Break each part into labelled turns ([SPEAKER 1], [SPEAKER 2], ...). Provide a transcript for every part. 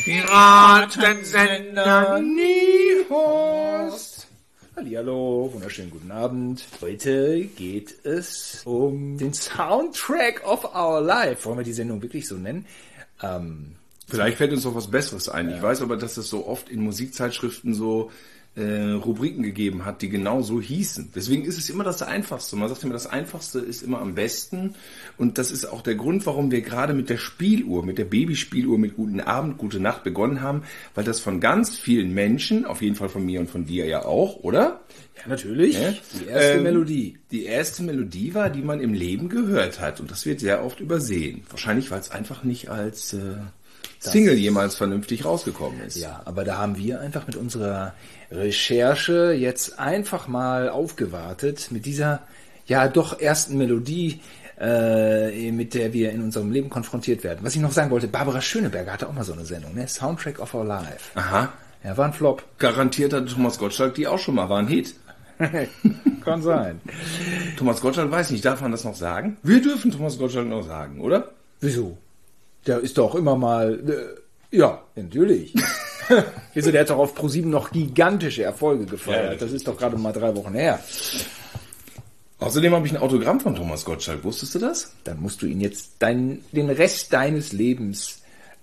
[SPEAKER 1] Piratensender Niehorst. Hallihallo, wunderschönen guten Abend. Heute geht es um den Soundtrack of Our Life. Wollen wir die Sendung wirklich so nennen?
[SPEAKER 2] Vielleicht fällt uns noch was Besseres ein. Ja. Ich weiß aber, dass es so oft in Musikzeitschriften so Rubriken gegeben hat, die genau so hießen. Deswegen ist es immer das Einfachste. Man sagt immer, das Einfachste ist immer am besten. Und das ist auch der Grund, warum wir gerade mit der Spieluhr, mit der Babyspieluhr, mit Guten Abend, Gute Nacht begonnen haben, weil das von ganz vielen Menschen, auf jeden Fall von mir und von dir ja auch, oder?
[SPEAKER 1] Ja, natürlich. Die erste Melodie.
[SPEAKER 2] Die erste Melodie war, die man im Leben gehört hat. Und das wird sehr oft übersehen. Wahrscheinlich, weil es einfach nicht als Single jemals vernünftig rausgekommen ist.
[SPEAKER 1] Ja, aber da haben wir einfach mit unserer Recherche jetzt einfach mal aufgewartet mit dieser ja doch ersten Melodie, mit der wir in unserem Leben konfrontiert werden. Was ich noch sagen wollte, Barbara Schöneberger hatte auch mal so eine Sendung, ne? Soundtrack of Our Life.
[SPEAKER 2] Aha.
[SPEAKER 1] Ja, war ein Flop.
[SPEAKER 2] Garantiert hatte Thomas Gottschalk die auch schon mal, war ein Hit.
[SPEAKER 1] Kann sein.
[SPEAKER 2] Thomas Gottschalk, weiß nicht, darf man das noch sagen? Wir dürfen Thomas Gottschalk noch sagen, oder?
[SPEAKER 1] Wieso? Der ist doch immer mal... ja, natürlich. Wieso, der hat doch auf ProSieben noch gigantische Erfolge gefeiert. Ja, das ist doch gerade mal 3 Wochen her.
[SPEAKER 2] Außerdem habe ich ein Autogramm von Thomas Gottschalk. Wusstest du das?
[SPEAKER 1] Dann musst du ihn jetzt den Rest deines Lebens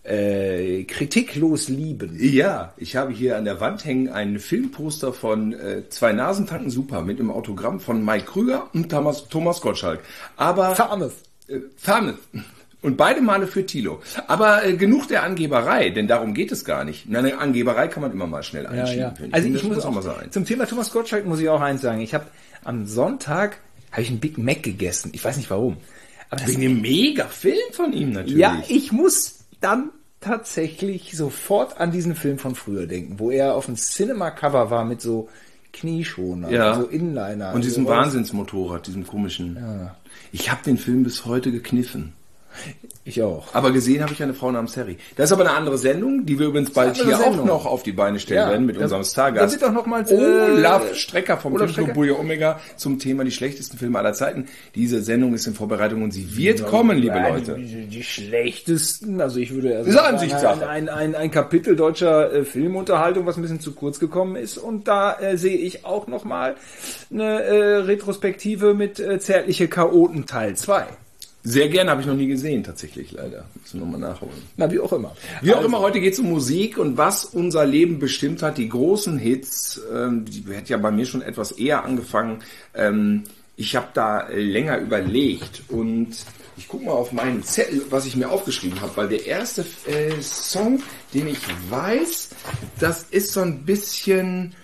[SPEAKER 1] kritiklos lieben.
[SPEAKER 2] Ja, ich habe hier an der Wand hängen ein Filmposter von 2 Nasentanken Super mit einem Autogramm von Mike Krüger und Thomas Gottschalk. Aber Farmeth. Und beide Male für Thilo. Aber genug der Angeberei, denn darum geht es gar nicht. Eine Angeberei kann man immer mal schnell einschieben.
[SPEAKER 1] Ja. Also ich muss auch mal sein. Zum Thema Thomas Gottschalk muss ich auch eins sagen. Ich habe am Sonntag einen Big Mac gegessen. Ich weiß nicht warum.
[SPEAKER 2] Aber wegen dem Mega-Film von ihm natürlich.
[SPEAKER 1] Ja, ich muss dann tatsächlich sofort an diesen Film von früher denken, wo er auf dem Cinema-Cover war mit so Knieschoner, so Inliner.
[SPEAKER 2] Und diesem Wahnsinnsmotorrad, diesem komischen. Ja. Ich habe den Film bis heute gekniffen.
[SPEAKER 1] Ich auch.
[SPEAKER 2] Aber gesehen habe ich eine Frau namens Harry. Das ist aber eine andere Sendung, die wir übrigens bald hier auch noch auf die Beine stellen werden mit unserem Stargast.
[SPEAKER 1] Da wird auch noch mal
[SPEAKER 2] Olaf Strecker vom Filmclub Bulja Omega zum Thema die schlechtesten Filme aller Zeiten. Diese Sendung ist in Vorbereitung und sie wird kommen, liebe Leute.
[SPEAKER 1] Die schlechtesten, also ich würde
[SPEAKER 2] Ansichtssache.
[SPEAKER 1] Ein Kapitel deutscher Filmunterhaltung, was ein bisschen zu kurz gekommen ist. Und da sehe ich auch noch mal eine Retrospektive mit Zärtliche Chaoten Teil 2.
[SPEAKER 2] Sehr gerne, habe ich noch nie gesehen, tatsächlich, leider. Müssen wir nochmal nachholen.
[SPEAKER 1] Na, wie auch immer.
[SPEAKER 2] Heute geht es um Musik und was unser Leben bestimmt hat. Die großen Hits, die hat ja bei mir schon etwas eher angefangen. Ich habe da länger überlegt und ich gucke mal auf meinen Zettel, was ich mir aufgeschrieben habe, weil der erste Song, den ich weiß, das ist so ein bisschen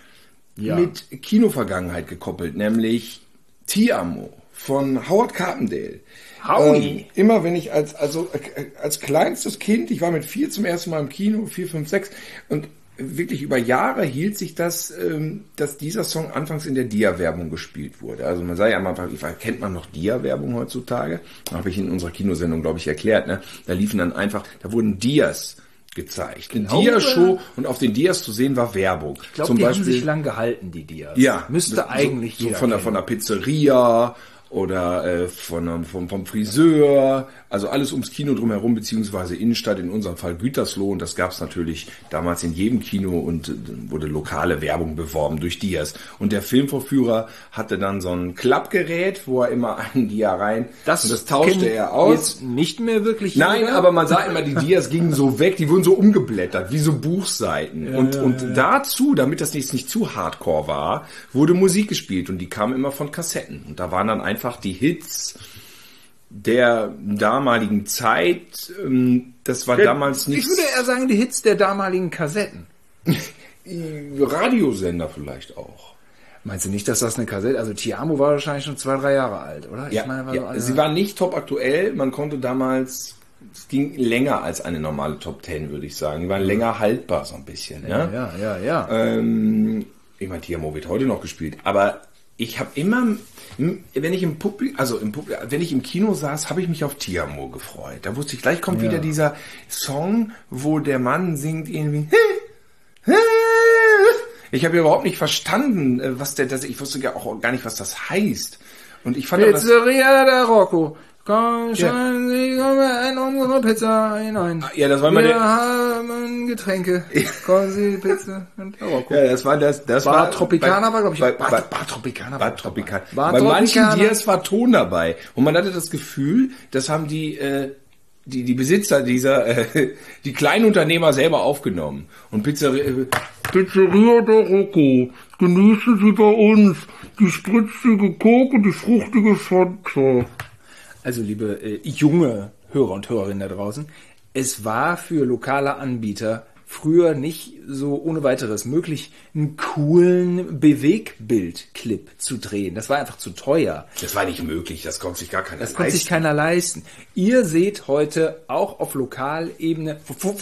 [SPEAKER 2] mit Kinovergangenheit gekoppelt, nämlich Ti Amo von Howard Carpendale.
[SPEAKER 1] Howie.
[SPEAKER 2] Immer wenn ich als kleinstes Kind, ich war mit 4 zum ersten Mal im Kino, 4, 5, 6 und wirklich über Jahre hielt sich das, dass dieser Song anfangs in der Dia-Werbung gespielt wurde. Also man sei ja mal, kennt man noch Dia-Werbung heutzutage? Habe ich in unserer Kinosendung, glaube ich, erklärt. Ne? Da wurden Dias gezeigt. Eine Dia-Show und auf den Dias zu sehen war Werbung.
[SPEAKER 1] Ich glaube, die haben sich lang gehalten, die Dias.
[SPEAKER 2] Ja.
[SPEAKER 1] Müsste eigentlich
[SPEAKER 2] so von der Pizzeria oder vom Friseur, also alles ums Kino drumherum, beziehungsweise Innenstadt, in unserem Fall Gütersloh. Und das gab es natürlich damals in jedem Kino und wurde lokale Werbung beworben durch Dias. Und der Filmvorführer hatte dann so ein Klappgerät, wo er immer einen Dia rein, und das tauschte er aus.
[SPEAKER 1] Jetzt nicht mehr wirklich.
[SPEAKER 2] Nein, aber man sah immer, die Dias gingen so weg, die wurden so umgeblättert, wie so Buchseiten. Und dazu, damit das nicht zu hardcore war, wurde Musik gespielt und die kam immer von Kassetten. Und da waren dann einfach die Hits der damaligen Zeit. Das war damals nicht...
[SPEAKER 1] Ich würde eher sagen, die Hits der damaligen Kassetten.
[SPEAKER 2] Radiosender vielleicht auch.
[SPEAKER 1] Meinst du nicht, dass das eine Kassette... Also Ti Amo war wahrscheinlich schon 2, 3 Jahre alt, oder?
[SPEAKER 2] Sie war nicht top aktuell. Man konnte damals... Es ging länger als eine normale Top 10, würde ich sagen. Die waren länger haltbar so ein bisschen.
[SPEAKER 1] Ja.
[SPEAKER 2] Ich meine, Ti Amo wird heute noch gespielt. Aber ich habe immer... Wenn ich wenn ich im Kino saß, habe ich mich auf Ti Amo gefreut. Da wusste ich, gleich kommt wieder dieser Song, wo der Mann singt irgendwie. Ich habe überhaupt nicht verstanden, ich wusste ja auch gar nicht, was das heißt. Und ich fand
[SPEAKER 1] Pizzeria da Rocco. Komm, schreiben Sie in unsere Pizza hinein.
[SPEAKER 2] Ja, das war
[SPEAKER 1] Wir haben Getränke. Kommen Sie Pizza und Marokko.
[SPEAKER 2] Ja, das war
[SPEAKER 1] Tropicana, war glaube ich.
[SPEAKER 2] Bar
[SPEAKER 1] Tropicana.
[SPEAKER 2] Tropicana.
[SPEAKER 1] Bar
[SPEAKER 2] Bei manchen
[SPEAKER 1] Tropicana.
[SPEAKER 2] Dias war Ton dabei. Und man hatte das Gefühl, das haben die Besitzer die Kleinunternehmer selber aufgenommen. Und Pizzeria der Rocco. Genießen Sie bei uns die spritzige Coke und die fruchtige Fanta.
[SPEAKER 1] Also liebe junge Hörer und Hörerinnen da draußen, es war für lokale Anbieter früher nicht so ohne weiteres möglich, einen coolen Bewegbildclip zu drehen. Das war einfach zu teuer.
[SPEAKER 2] Das war nicht möglich, das konnte sich gar keiner
[SPEAKER 1] Das konnte sich keiner leisten. Ihr seht heute auch auf Lokalebene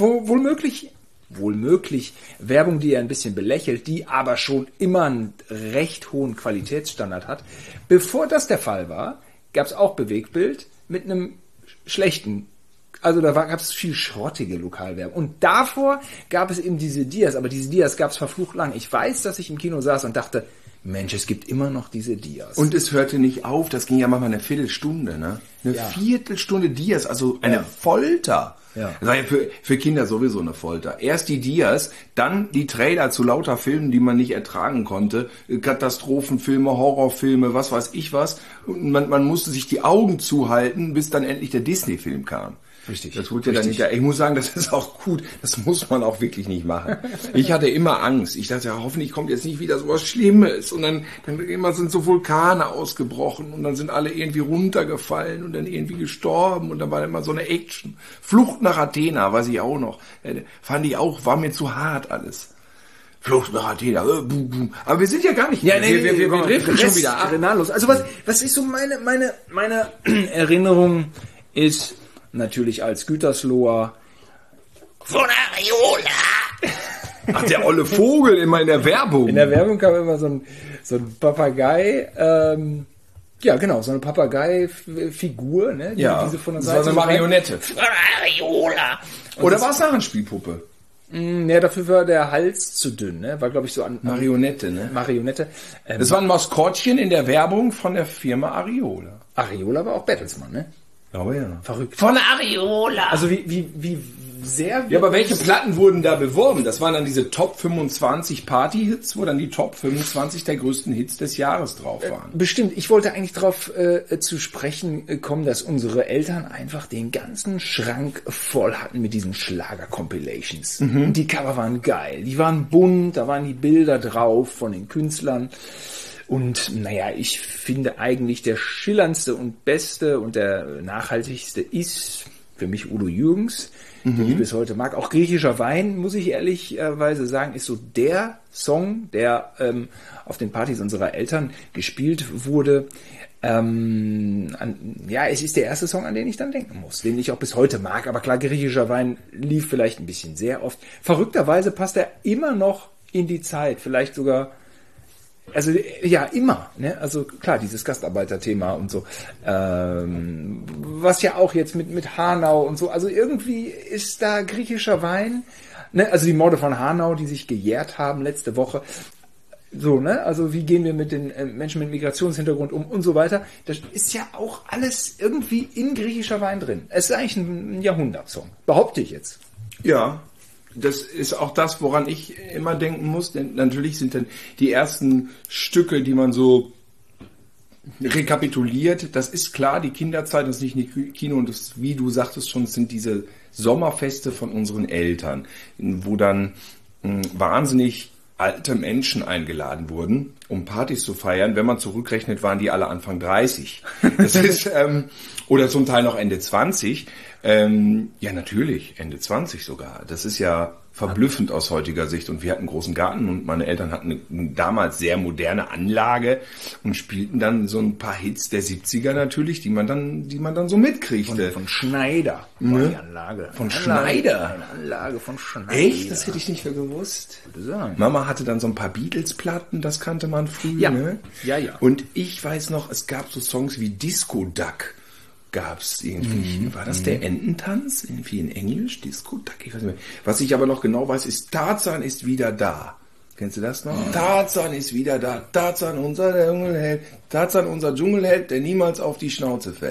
[SPEAKER 1] wohlmöglich Werbung, die ihr ein bisschen belächelt, die aber schon immer einen recht hohen Qualitätsstandard hat. Bevor das der Fall war, gab es auch Bewegbild mit einem schlechten, also da gab es viel schrottige Lokalwerbung. Und davor gab es eben diese Dias, aber diese Dias gab es verflucht lang. Ich weiß, dass ich im Kino saß und dachte, Mensch, es gibt immer noch diese Dias.
[SPEAKER 2] Und es hörte nicht auf, das ging ja manchmal eine Viertelstunde, ne? Eine Viertelstunde Dias, also eine Folter.
[SPEAKER 1] Ja.
[SPEAKER 2] Das war ja für Kinder sowieso eine Folter. Erst die Dias, dann die Trailer zu lauter Filmen, die man nicht ertragen konnte. Katastrophenfilme, Horrorfilme, was weiß ich was. Und man musste sich die Augen zuhalten, bis dann endlich der Disney-Film kam.
[SPEAKER 1] Richtig.
[SPEAKER 2] Das wurde ja dann nicht. Ich muss sagen, das ist auch gut. Das muss man auch wirklich nicht machen. Ich hatte immer Angst. Ich dachte, ja, hoffentlich kommt jetzt nicht wieder so was Schlimmes. Und dann immer sind so Vulkane ausgebrochen und dann sind alle irgendwie runtergefallen und dann irgendwie gestorben und dann war immer so eine Action. Flucht nach Athena, weiß ich auch noch. Fand ich auch, war mir zu hart alles. Flucht nach Athena. Aber wir sind ja gar nicht.
[SPEAKER 1] Ja,
[SPEAKER 2] wir driften schon wieder ab.
[SPEAKER 1] Also was ist so meine Erinnerung ist natürlich als Gütersloher
[SPEAKER 2] von Ariola. Ach, der olle Vogel immer in der Werbung.
[SPEAKER 1] In der Werbung kam immer so ein Papagei, ja genau, so eine Papagei-Figur, ne?
[SPEAKER 2] Ja,
[SPEAKER 1] diese von der
[SPEAKER 2] das
[SPEAKER 1] Seite
[SPEAKER 2] war so eine Marionette.
[SPEAKER 1] Von Ariola.
[SPEAKER 2] Oder war es eine Spielpuppe?
[SPEAKER 1] Ja, dafür war der Hals zu dünn, ne? War, glaube ich, so an
[SPEAKER 2] Marionette, ne?
[SPEAKER 1] Marionette.
[SPEAKER 2] Das war ein Maskottchen in der Werbung von der Firma Ariola.
[SPEAKER 1] Ariola war auch Bertelsmann, ne?
[SPEAKER 2] Aber ja.
[SPEAKER 1] Verrückt.
[SPEAKER 2] Von Ariola.
[SPEAKER 1] Also wie sehr...
[SPEAKER 2] Ja, aber welche Platten wurden da beworben? Das waren dann diese Top 25 Party-Hits, wo dann die Top 25 der größten Hits des Jahres drauf waren.
[SPEAKER 1] Bestimmt. Ich wollte eigentlich darauf zu sprechen kommen, dass unsere Eltern einfach den ganzen Schrank voll hatten mit diesen Schlager-Compilations. Und die Cover waren geil. Die waren bunt, da waren die Bilder drauf von den Künstlern. Und naja, ich finde eigentlich der schillerndste und beste und der nachhaltigste ist für mich Udo Jürgens, den ich bis heute mag. Auch Griechischer Wein, muss ich ehrlicherweise sagen, ist so der Song, der auf den Partys unserer Eltern gespielt wurde. Es ist der erste Song, an den ich dann denken muss, den ich auch bis heute mag. Aber klar, Griechischer Wein lief vielleicht ein bisschen sehr oft. Verrückterweise passt er immer noch in die Zeit, vielleicht sogar. Also ja, immer, ne? Also klar, dieses Gastarbeiterthema und so, was ja auch jetzt mit Hanau und so, also irgendwie ist da griechischer Wein, ne? Also die Morde von Hanau, die sich gejährt haben letzte Woche, so, ne? Also wie gehen wir mit den Menschen mit Migrationshintergrund um und so weiter, das ist ja auch alles irgendwie in griechischer Wein drin. Es ist eigentlich ein Jahrhundertsong, behaupte ich jetzt.
[SPEAKER 2] Ja. Das ist auch das, woran ich immer denken muss, denn natürlich sind dann die ersten Stücke, die man so rekapituliert, das ist klar, die Kinderzeit, das ist nicht Kino und das, wie du sagtest schon, sind diese Sommerfeste von unseren Eltern, wo dann wahnsinnig alte Menschen eingeladen wurden, um Partys zu feiern. Wenn man zurückrechnet, waren die alle Anfang 30. Das ist, oder zum Teil noch Ende 20. Ja, natürlich, Ende 20 sogar. Das ist ja verblüffend aus heutiger Sicht. Und wir hatten einen großen Garten und meine Eltern hatten eine damals sehr moderne Anlage und spielten dann so ein paar Hits der 70er natürlich, die man dann so mitkriegte.
[SPEAKER 1] Von Schneider war die Anlage.
[SPEAKER 2] Von Schneider?
[SPEAKER 1] Eine Anlage von Schneider.
[SPEAKER 2] Echt? Das hätte ich nicht mehr gewusst. Mama hatte dann so ein paar Beatles-Platten, das kannte man früher.
[SPEAKER 1] Ja.
[SPEAKER 2] Ne?
[SPEAKER 1] Ja.
[SPEAKER 2] Und ich weiß noch, es gab so Songs wie Disco Duck. Gab's irgendwie, war das der Ententanz? Irgendwie in Englisch? Disco Duck? Ich weiß nicht mehr. Was ich aber noch genau weiß, ist Tarzan ist wieder da. Kennst du das noch? Tarzan ist wieder da. Tarzan, unser Dschungelheld. Tarzan, unser Dschungelheld, der niemals auf die Schnauze fällt.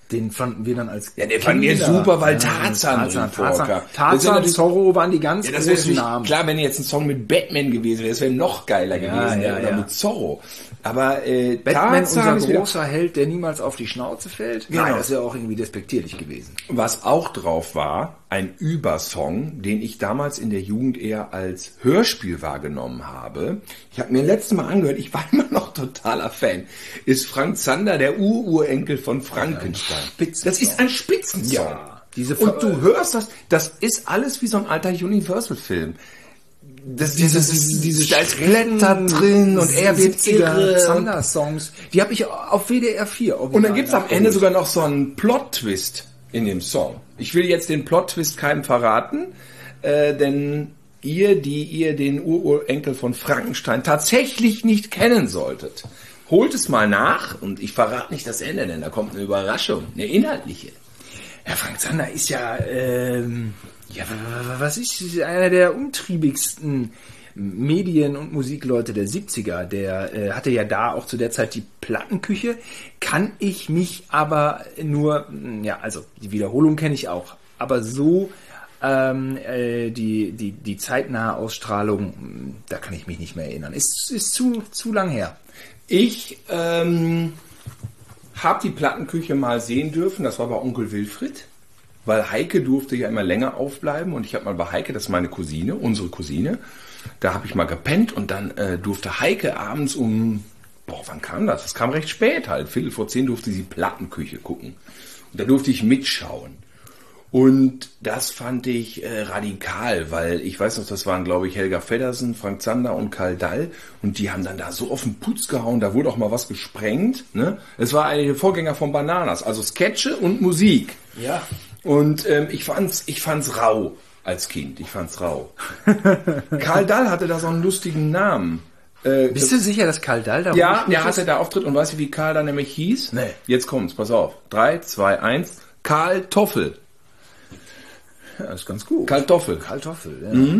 [SPEAKER 1] Den fanden wir dann als
[SPEAKER 2] Ja, den fanden wir super, weil Tarzan
[SPEAKER 1] Tarzan, Zorro waren die ganz großen Namen.
[SPEAKER 2] Klar, wenn jetzt ein Song mit Batman gewesen wäre, das wäre noch geiler gewesen, oder mit Zorro. Aber
[SPEAKER 1] Batman,
[SPEAKER 2] Tarzan
[SPEAKER 1] unser großer Held, der niemals auf die Schnauze fällt.
[SPEAKER 2] Genau.
[SPEAKER 1] Nein, das wäre auch irgendwie despektierlich gewesen.
[SPEAKER 2] Was auch drauf war, ein Übersong, den ich damals in der Jugend eher als Hörspiel wahrgenommen habe. Ich habe mir letztes Mal angehört, ich war immer noch totaler Fan, ist Frank Zander, der Urenkel von Frankenstein. Das ist ein Spitzensong.
[SPEAKER 1] Ja,
[SPEAKER 2] Und du hörst das ist alles wie so ein alter Universal-Film. Da ist Blätter drin und er wird irre.
[SPEAKER 1] Zander-Songs, die habe ich auf WDR 4.
[SPEAKER 2] Und dann gibt's am Ende sogar noch so einen Plot-Twist in dem Song. Ich will jetzt den Plot-Twist keinem verraten, denn ihr den Urenkel von Frankenstein tatsächlich nicht kennen solltet, holt es mal nach und ich verrate nicht das Ende, denn da kommt eine Überraschung, eine inhaltliche.
[SPEAKER 1] Ja, Frank Zander ist ja, was ist einer der umtriebigsten Medien- und Musikleute der 70er. Der hatte ja da auch zu der Zeit die Plattenküche. Kann ich mich aber nur, also die Wiederholung kenne ich auch, aber so die zeitnahe Ausstrahlung, da kann ich mich nicht mehr erinnern. Ist zu lang her.
[SPEAKER 2] Ich habe die Plattenküche mal sehen dürfen, das war bei Onkel Wilfried, weil Heike durfte ja immer länger aufbleiben und ich habe mal bei Heike, das ist meine Cousine, unsere Cousine, da habe ich mal gepennt und dann durfte Heike abends wann kam das? Das kam recht spät halt, 9:45 durfte sie Plattenküche gucken und da durfte ich mitschauen. Und das fand ich radikal, weil ich weiß noch, das waren, glaube ich, Helga Feddersen, Frank Zander und Karl Dall. Und die haben dann da so auf den Putz gehauen, da wurde auch mal was gesprengt. Ne? Es war eigentlich der Vorgänger von Bananas, also Sketche und Musik.
[SPEAKER 1] Ja.
[SPEAKER 2] Und ich fand's rau als Kind, ich fand's rau. Karl Dall hatte da so einen lustigen Namen.
[SPEAKER 1] Bist du sicher, dass Karl Dall da
[SPEAKER 2] Ja, der hatte da Auftritt und weißt du, wie Karl da nämlich hieß?
[SPEAKER 1] Nee.
[SPEAKER 2] Jetzt kommt's, pass auf. 3, 2, 1. Karl Toffel.
[SPEAKER 1] Ja, ist ganz gut.
[SPEAKER 2] Kartoffel,
[SPEAKER 1] ja.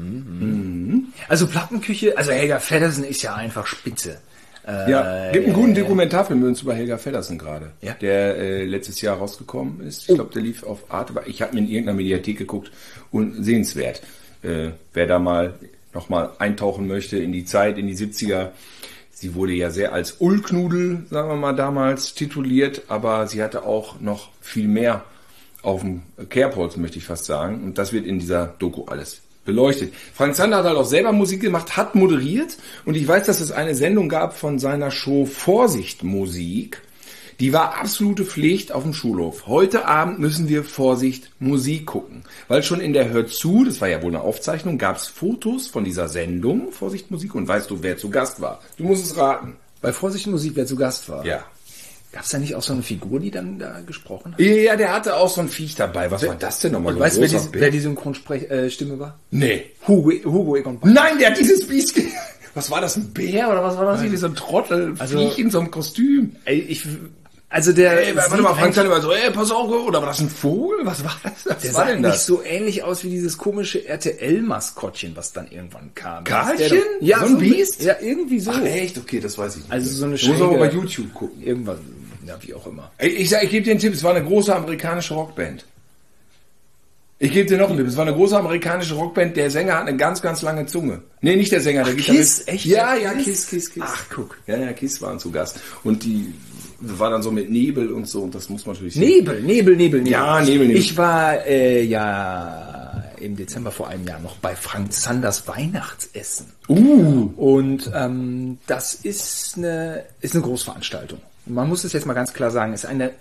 [SPEAKER 1] Also Plattenküche, also Helga Feddersen ist ja einfach spitze.
[SPEAKER 2] Ja, gibt einen guten Dokumentarfilm übrigens über Helga Feddersen gerade,
[SPEAKER 1] ja?
[SPEAKER 2] der letztes Jahr rausgekommen ist. Ich glaube, der lief auf Arte, aber ich habe mir in irgendeiner Mediathek geguckt und sehenswert. Wer da mal nochmal eintauchen möchte in die Zeit, in die 70er, sie wurde ja sehr als Ullknudel, sagen wir mal, damals tituliert, aber sie hatte auch noch viel mehr auf dem Kerbholz, möchte ich fast sagen. Und das wird in dieser Doku alles beleuchtet. Frank Zander hat halt auch selber Musik gemacht, hat moderiert. Und ich weiß, dass es eine Sendung gab von seiner Show Vorsicht Musik. Die war absolute Pflicht auf dem Schulhof. Heute Abend müssen wir Vorsicht Musik gucken. Weil schon in der Hör zu, das war ja wohl eine Aufzeichnung, gab es Fotos von dieser Sendung Vorsicht Musik. Und weißt du, wer zu Gast war? Du musst es raten.
[SPEAKER 1] Bei Vorsicht Musik, wer zu Gast war?
[SPEAKER 2] Ja.
[SPEAKER 1] Gab es da nicht auch so eine Figur, die dann da gesprochen hat?
[SPEAKER 2] Ja, der hatte auch so ein Viech dabei. Was war das denn nochmal?
[SPEAKER 1] Und weißt du, wer die Synchronsprechstimme war?
[SPEAKER 2] Nee.
[SPEAKER 1] Hugo Egon.
[SPEAKER 2] Nein, der hat dieses Biest. Was war das, ein Bär oder was war das? Wie so ein Trottel, Viech in so einem Kostüm.
[SPEAKER 1] Warte
[SPEAKER 2] mal, Frank Zander immer so, pass auf, oder war das ein Vogel? Was war das?
[SPEAKER 1] Der sah nicht so ähnlich aus wie dieses komische RTL-Maskottchen, was dann irgendwann kam.
[SPEAKER 2] Karlchen?
[SPEAKER 1] Ja,
[SPEAKER 2] so ein Biest?
[SPEAKER 1] Ja, irgendwie so.
[SPEAKER 2] Ach, echt? Okay, das weiß ich nicht.
[SPEAKER 1] Also so eine
[SPEAKER 2] Muss aber bei YouTube gucken.
[SPEAKER 1] Irgendwann, ja, wie auch immer.
[SPEAKER 2] Ich gebe dir einen Tipp, es war eine große amerikanische Rockband. Ich gebe dir noch einen Tipp, es war eine große amerikanische Rockband, der Sänger hat eine ganz, ganz lange Zunge. Nee, nicht der Sänger, der
[SPEAKER 1] Gitarrist. Kiss, echt?
[SPEAKER 2] Ja, Kiss.
[SPEAKER 1] Ach, guck.
[SPEAKER 2] Ja, Kiss waren zu Gast. Und die war dann so mit Nebel und so, und das muss man natürlich sehen.
[SPEAKER 1] Nebel.
[SPEAKER 2] Ja, Nebel.
[SPEAKER 1] Ich war im Dezember vor einem Jahr noch bei Frank Zanders Weihnachtsessen. Und das ist eine Großveranstaltung. Man muss es jetzt mal ganz klar sagen,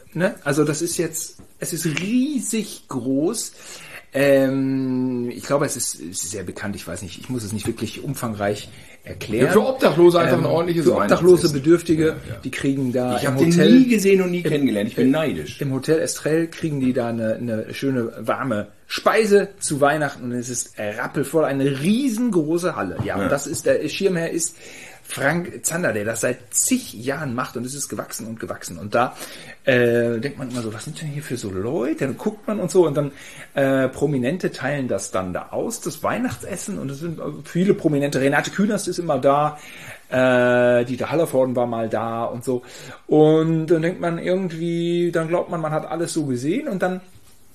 [SPEAKER 1] es ist riesig groß. Ich glaube, es ist sehr bekannt, ich weiß nicht, ich muss es nicht wirklich umfangreich erklären.
[SPEAKER 2] Ja, für Obdachlose einfach ein ordentliches
[SPEAKER 1] Für Obdachlose, Bedürftige, die kriegen da
[SPEAKER 2] ich habe den nie gesehen und nie kennengelernt, ich bin neidisch.
[SPEAKER 1] Im Hotel Estrell kriegen die da eine schöne, warme Speise zu Weihnachten und es ist rappelvoll, eine riesengroße Halle. Ja, und das ist, der Schirmherr ist Frank Zander, der das seit zig Jahren macht und es ist gewachsen und gewachsen. Und da denkt man immer so, was sind denn hier für so Leute? Dann guckt man und so und dann Prominente teilen das dann da aus, das Weihnachtsessen. Und es sind viele Prominente. Renate Künast ist immer da. Dieter Hallervorden war mal da und so. Und dann denkt man irgendwie, dann glaubt man, man hat alles so gesehen und dann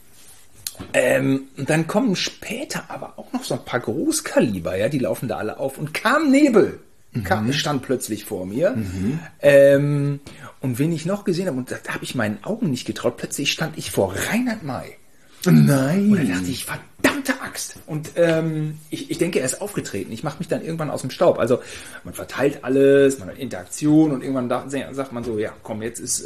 [SPEAKER 1] kommen später aber auch noch so ein paar Großkaliber, ja, die laufen da alle auf und Nebel stand plötzlich vor mir. Und wen ich noch gesehen habe, und da habe ich meinen Augen nicht getraut, plötzlich stand ich vor Reinhard May.
[SPEAKER 2] Nein.
[SPEAKER 1] Und da dachte ich, verdammte Axt. Und ich denke, er ist aufgetreten. Ich mache mich dann irgendwann aus dem Staub. Also man verteilt alles, man hat Interaktion und irgendwann sagt man so, ja komm, jetzt ist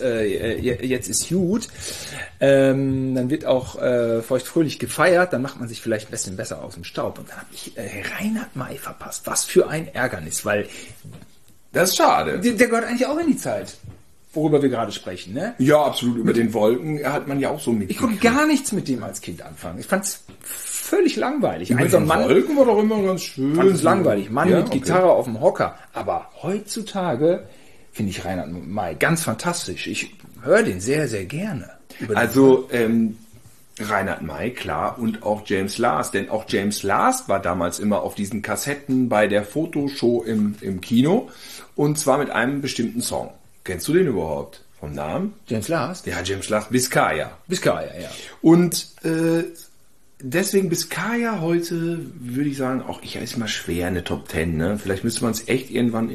[SPEAKER 1] gut. Dann wird auch feuchtfröhlich gefeiert, dann macht man sich vielleicht ein bisschen besser aus dem Staub. Und dann habe ich Reinhard May verpasst. Was für ein Ärgernis, weil
[SPEAKER 2] das ist schade.
[SPEAKER 1] Der gehört eigentlich auch in die Zeit, worüber wir gerade sprechen, ne?
[SPEAKER 2] Ja, absolut. Über den Wolken hat man ja auch so mit.
[SPEAKER 1] Ich konnte gar nichts mit dem als Kind anfangen. Ich fand's völlig langweilig.
[SPEAKER 2] Über den Wolken war doch immer ganz schön.
[SPEAKER 1] Fand's langweilig. Mann mit Gitarre auf dem Hocker. Aber heutzutage finde ich Reinhard May ganz fantastisch. Ich höre den sehr, sehr gerne.
[SPEAKER 2] Also Reinhard May, klar, und auch James Last. Denn auch James Last war damals immer auf diesen Kassetten bei der Fotoshow im Kino. Und zwar mit einem bestimmten Song. Kennst du den überhaupt? Vom Namen?
[SPEAKER 1] James Last?
[SPEAKER 2] Ja, James Last, Biscaya.
[SPEAKER 1] Biscaya, ja.
[SPEAKER 2] Und deswegen Biscaya heute, würde ich sagen, auch ich ist mal schwer eine Top 10. Ne? Vielleicht müsste man es echt irgendwann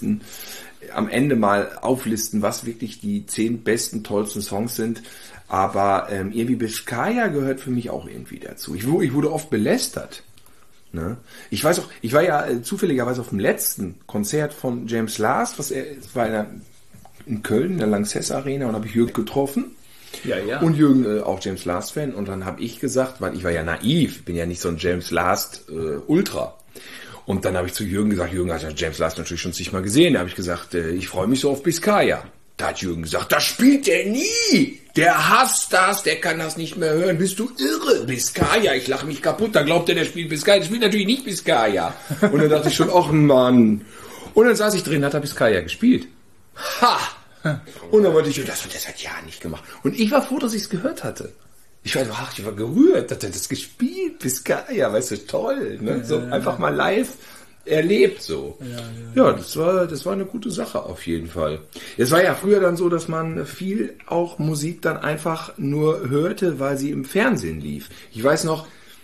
[SPEAKER 2] am Ende mal auflisten, was wirklich die 10 besten, tollsten Songs sind. Aber irgendwie Biscaya gehört für mich auch irgendwie dazu. Ich wurde oft belästert. Ne? Ich weiß auch, ich war ja zufälligerweise auf dem letzten Konzert von James Last, es war in Köln, in der Lanxess Arena, und habe ich Jürgen getroffen.
[SPEAKER 1] Ja.
[SPEAKER 2] Und Jürgen auch James Last Fan. Und dann habe ich gesagt, weil ich war ja naiv, bin ja nicht so ein James Last Ultra. Und dann habe ich zu Jürgen gesagt, Jürgen hat ja James Last natürlich schon zigmal gesehen. Da habe ich gesagt, ich freue mich so auf Biscaya. Da hat Jürgen gesagt, das spielt der nie. Der hasst das, der kann das nicht mehr hören. Bist du irre? Biscaya, ich lache mich kaputt. Dann glaubt der spielt Biscaya. Der spielt natürlich nicht Biscaya. Und dann dachte ich schon, ach Mann. Und dann saß ich drin, hat er Biscaya gespielt. Ha! Und dann wollte ich, das hat er seit Jahren nicht gemacht. Und ich war froh, dass ich es gehört hatte. Ich war gerührt, dass er das gespielt, Biscaya, weißt du, toll. Ne? So einfach mal live erlebt so. Ja, das war eine gute Sache auf jeden Fall. Es war ja früher dann so, dass man viel auch Musik dann einfach nur hörte, weil sie im Fernsehen lief. Ich weiß noch,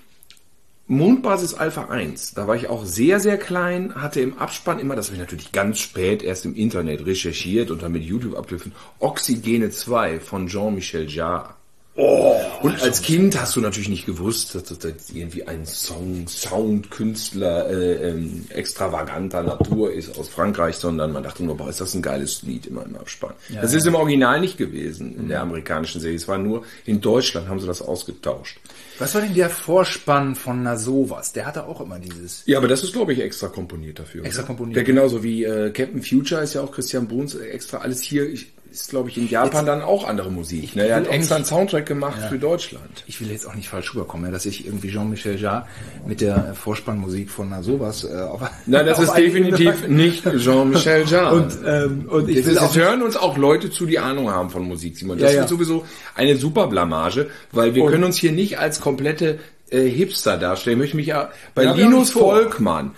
[SPEAKER 2] Mondbasis Alpha 1, da war ich auch sehr, sehr klein, hatte im Abspann immer, das habe ich natürlich ganz spät erst im Internet recherchiert und dann mit YouTube abgegriffen, Oxygene 2 von Jean-Michel Jarre. Oh, und als Kind hast du natürlich nicht gewusst, dass das irgendwie ein Soundkünstler extravaganter Natur ist aus Frankreich, sondern man dachte nur, boah, ist das ein geiles Lied immer im Abspann. Ja, das ist im Original nicht gewesen, in der amerikanischen Serie. Es war nur in Deutschland, haben sie das ausgetauscht.
[SPEAKER 1] Was war denn der Vorspann von Na sowas? Der hatte auch immer dieses...
[SPEAKER 2] Ja, aber das ist, glaube ich, extra komponiert dafür.
[SPEAKER 1] Extra komponiert?
[SPEAKER 2] Ja, genauso wie Captain Future ist ja auch Christian Bruns extra alles hier... ist, glaube ich, in Japan dann auch andere Musik. Er hat extra einen Soundtrack gemacht für Deutschland.
[SPEAKER 1] Ich will jetzt auch nicht falsch rüberkommen, dass ich irgendwie Jean-Michel Jarre mit der Vorspannmusik von Na sowas...
[SPEAKER 2] Nein, das ist definitiv nicht Jean-Michel Jarre.
[SPEAKER 1] Und ich will
[SPEAKER 2] auch hören uns auch Leute zu, die Ahnung haben von Musik, Simon. Das ist sowieso eine super Blamage, weil wir können uns hier nicht als komplette Hipster darstellen. Ich möchte mich ja bei Linus Volkmann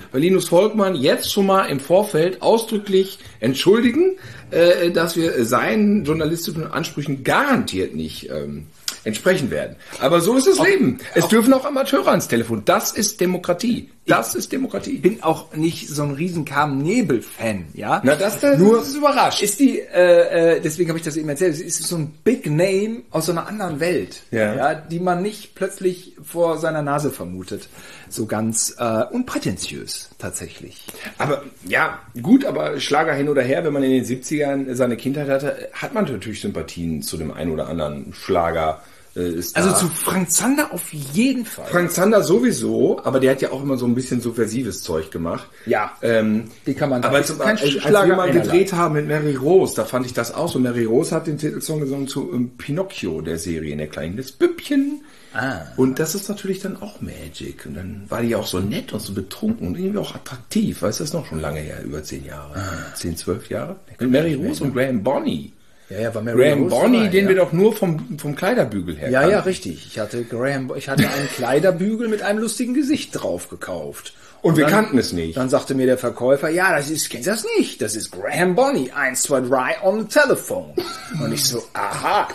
[SPEAKER 2] jetzt schon mal im Vorfeld ausdrücklich entschuldigen, dass wir seinen journalistischen Ansprüchen garantiert nicht entsprechen werden. Aber so ist das Leben. Es dürfen auch Amateure ans Telefon. Das ist Demokratie.
[SPEAKER 1] Ich bin auch nicht so ein riesen Carmen-Nebel-Fan, ja.
[SPEAKER 2] Na, das ist überrascht.
[SPEAKER 1] Ist deswegen habe ich das eben erzählt, es ist so ein Big Name aus so einer anderen Welt, die man nicht plötzlich vor seiner Nase vermutet. So ganz unprätentiös, tatsächlich.
[SPEAKER 2] Aber, ja, gut, aber Schlager hin oder her, wenn man in den 70ern seine Kindheit hatte, hat man natürlich Sympathien zu dem einen oder anderen Schlager ist da.
[SPEAKER 1] Also zu Frank Zander auf jeden Fall.
[SPEAKER 2] Frank Zander sowieso, aber der hat ja auch immer so ein bisschen subversives Zeug gemacht.
[SPEAKER 1] Ja, die kann man.
[SPEAKER 2] Aber als wir mal gedreht haben mit Mary Rose, da fand ich das auch so. Mary Rose hat den Titelsong gesungen zu Pinocchio, der Serie, in der kleinen das Büppchen. Und das ist natürlich dann auch Magic. Und dann war die auch so nett und so betrunken und irgendwie auch attraktiv. Weißt du, das ist noch schon lange her, über 10 Jahre. 10, 12 Jahre. Mit Mary Rose und Graham Bonny.
[SPEAKER 1] Ja, war Mary
[SPEAKER 2] Graham
[SPEAKER 1] Rose
[SPEAKER 2] Bonny,
[SPEAKER 1] dabei,
[SPEAKER 2] den wir doch nur vom Kleiderbügel her
[SPEAKER 1] Ja,
[SPEAKER 2] kannten.
[SPEAKER 1] richtig. Ich hatte einen Kleiderbügel mit einem lustigen Gesicht drauf gekauft.
[SPEAKER 2] Und wir kannten es nicht.
[SPEAKER 1] Dann sagte mir der Verkäufer, ja, kennst du das nicht? Das ist Graham Bonny, 1, 2, 3 on the telephone. Und ich so, aha.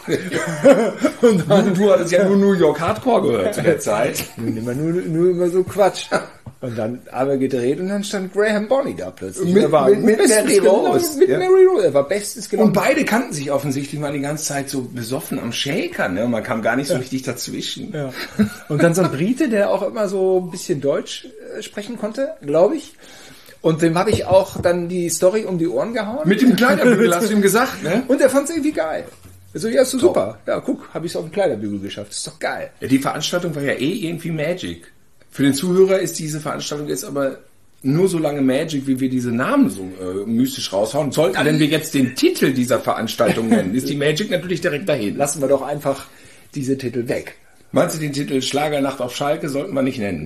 [SPEAKER 2] Und dann, du hattest ja nur New York Hardcore gehört zu der Zeit.
[SPEAKER 1] Nur immer so Quatsch. Und dann haben wir gedreht und dann stand Graham Bonny da plötzlich.
[SPEAKER 2] Mit Mary Rose.
[SPEAKER 1] Mit Mary Rose. Er war bestens gelungen.
[SPEAKER 2] Und beide kannten sich offensichtlich mal die ganze Zeit so besoffen am Shakern. Ne? Man kam gar nicht so richtig dazwischen.
[SPEAKER 1] Ja. Und dann so ein Brite, der auch immer so ein bisschen Deutsch sprechen konnte, glaube ich. Und dem habe ich auch dann die Story um die Ohren gehauen.
[SPEAKER 2] Mit dem Kleiderbügel hast du ihm gesagt, ne?
[SPEAKER 1] Und er fand es irgendwie geil. Also, ja, ist so super. Ja, guck, habe ich es auf dem Kleiderbügel geschafft. Ist doch geil.
[SPEAKER 2] Ja, die Veranstaltung war ja irgendwie Magic. Für den Zuhörer ist diese Veranstaltung jetzt aber nur so lange Magic, wie wir diese Namen so mystisch raushauen. Sollten, wenn wir jetzt den Titel dieser Veranstaltung nennen, ist die Magic natürlich direkt dahin.
[SPEAKER 1] Lassen wir doch einfach diese Titel weg.
[SPEAKER 2] Meinst du, den Titel Schlagernacht auf Schalke sollten wir nicht nennen?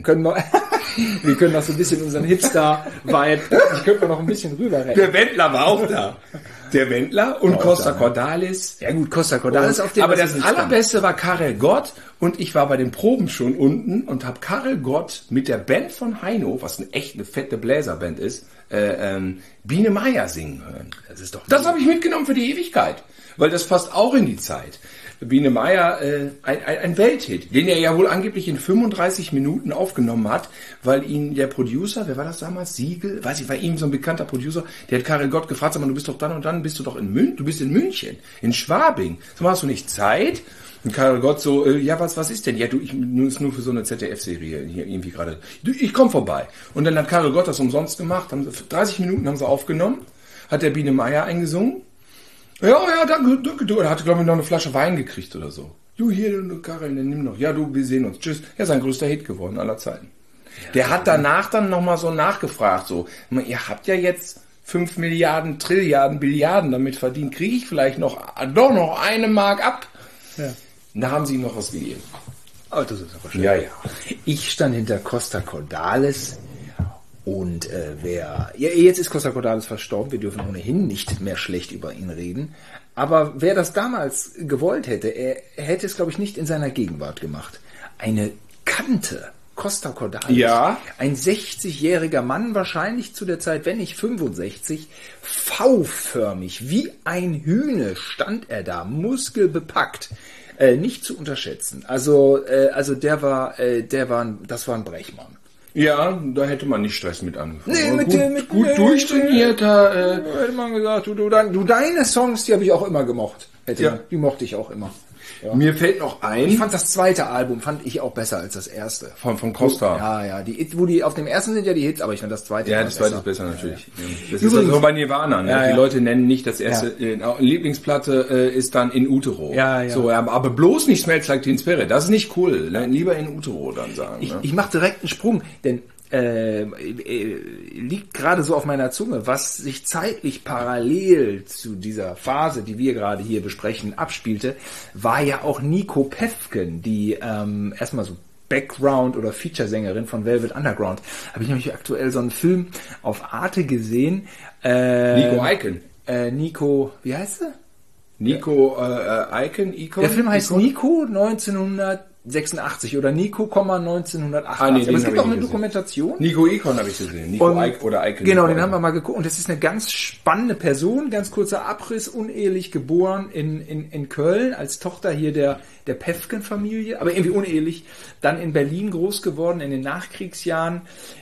[SPEAKER 1] Wir können noch so ein bisschen unseren Hipster-Vibe, ich könnte noch ein bisschen rüber rennen.
[SPEAKER 2] Der Wendler war auch da. Der Wendler und Costa Cordalis.
[SPEAKER 1] Ja gut, Costa Cordalis auf dem.
[SPEAKER 2] Aber das Allerbeste war Karel Gott und ich war bei den Proben schon unten und habe Karel Gott mit der Band von Heino, was eine fette Bläserband ist, Biene Meier singen hören. Das habe ich mitgenommen für die Ewigkeit, weil das passt auch in die Zeit. Biene Meier, ein Welthit, den er ja wohl angeblich in 35 Minuten aufgenommen hat, weil ihn der Producer, wer war das damals, Siegel, weiß ich, war ihm so ein bekannter Producer, der hat Karel Gott gefragt, sag mal, du bist doch dann und dann, bist du doch in München, in Schwabing, sag mal, hast du nicht Zeit? Und Karel Gott so, ja, was ist denn? Ja, du, ich ist nur für so eine ZDF-Serie hier irgendwie gerade. Ich komm vorbei. Und dann hat Karel Gott das umsonst gemacht, 30 Minuten haben sie aufgenommen, hat der Biene Meier eingesungen. Ja, danke. Du, er hatte, glaube ich, noch eine Flasche Wein gekriegt oder so. Du, hier, Karel, nimm noch. Ja, du, wir sehen uns. Tschüss. Ja, sein größter Hit geworden aller Zeiten. Der hat danach dann nochmal so nachgefragt, so, ihr habt ja jetzt 5 Milliarden, Trilliarden, Billiarden damit verdient. Kriege ich vielleicht doch noch 1 Mark ab? Ja. Da haben sie ihm noch was gegeben.
[SPEAKER 1] Oh, das ist aber schön.
[SPEAKER 2] Ja.
[SPEAKER 1] Ich stand hinter Costa Cordalis. Und jetzt ist Costa Cordalis verstorben, wir dürfen ohnehin nicht mehr schlecht über ihn reden. Aber wer das damals gewollt hätte, er hätte es, glaube ich, nicht in seiner Gegenwart gemacht. Eine Kante, Costa Cordalis,
[SPEAKER 2] ja.
[SPEAKER 1] Ein 60-jähriger Mann, wahrscheinlich zu der Zeit, wenn nicht 65, V-förmig, wie ein Hühne stand er da, muskelbepackt. Nicht zu unterschätzen. Also das war ein Brechmann.
[SPEAKER 2] Ja, da hätte man nicht Stress mit angefangen.
[SPEAKER 1] Nee,
[SPEAKER 2] gut durchtrainierter.
[SPEAKER 1] Hätte man gesagt, du deine Songs, die habe ich auch immer gemocht. Die mochte ich auch immer. Ja.
[SPEAKER 2] Mir fällt noch ein.
[SPEAKER 1] Ich fand das zweite Album auch besser als das erste.
[SPEAKER 2] Von Costa.
[SPEAKER 1] Ja. Die auf dem ersten sind ja die Hits, aber ich fand das zweite.
[SPEAKER 2] Ja, das zweite ist besser natürlich. Ja. Das übrigens, ist also bei Nirvana. Ne? Ja. Die Leute nennen nicht das erste. Lieblingsplatte ist dann In Utero.
[SPEAKER 1] Ja.
[SPEAKER 2] So, aber bloß nicht Smells Like Teen Spirit. Das ist nicht cool. Lieber In Utero dann sagen.
[SPEAKER 1] Ich mache direkt einen Sprung, denn liegt gerade so auf meiner Zunge, was sich zeitlich parallel zu dieser Phase, die wir gerade hier besprechen, abspielte, war ja auch Nico Päffken, die erstmal so Background- oder Feature-Sängerin von Velvet Underground. Habe ich nämlich aktuell so einen Film auf Arte gesehen.
[SPEAKER 2] Nico Eichen.
[SPEAKER 1] Nico, wie heißt sie?
[SPEAKER 2] Nico Eichen.
[SPEAKER 1] Der Film heißt Nico 1986 oder Nico, 1988. Aber es gibt auch eine Dokumentation.
[SPEAKER 2] Nico Icon habe ich gesehen. Nico oder Icon.
[SPEAKER 1] Genau, den haben wir mal geguckt. Und das ist eine ganz spannende Person, ganz kurzer Abriss, unehelich geboren in Köln, als Tochter hier der Päffken-Familie, aber irgendwie unehelich. Dann in Berlin groß geworden in den Nachkriegsjahren.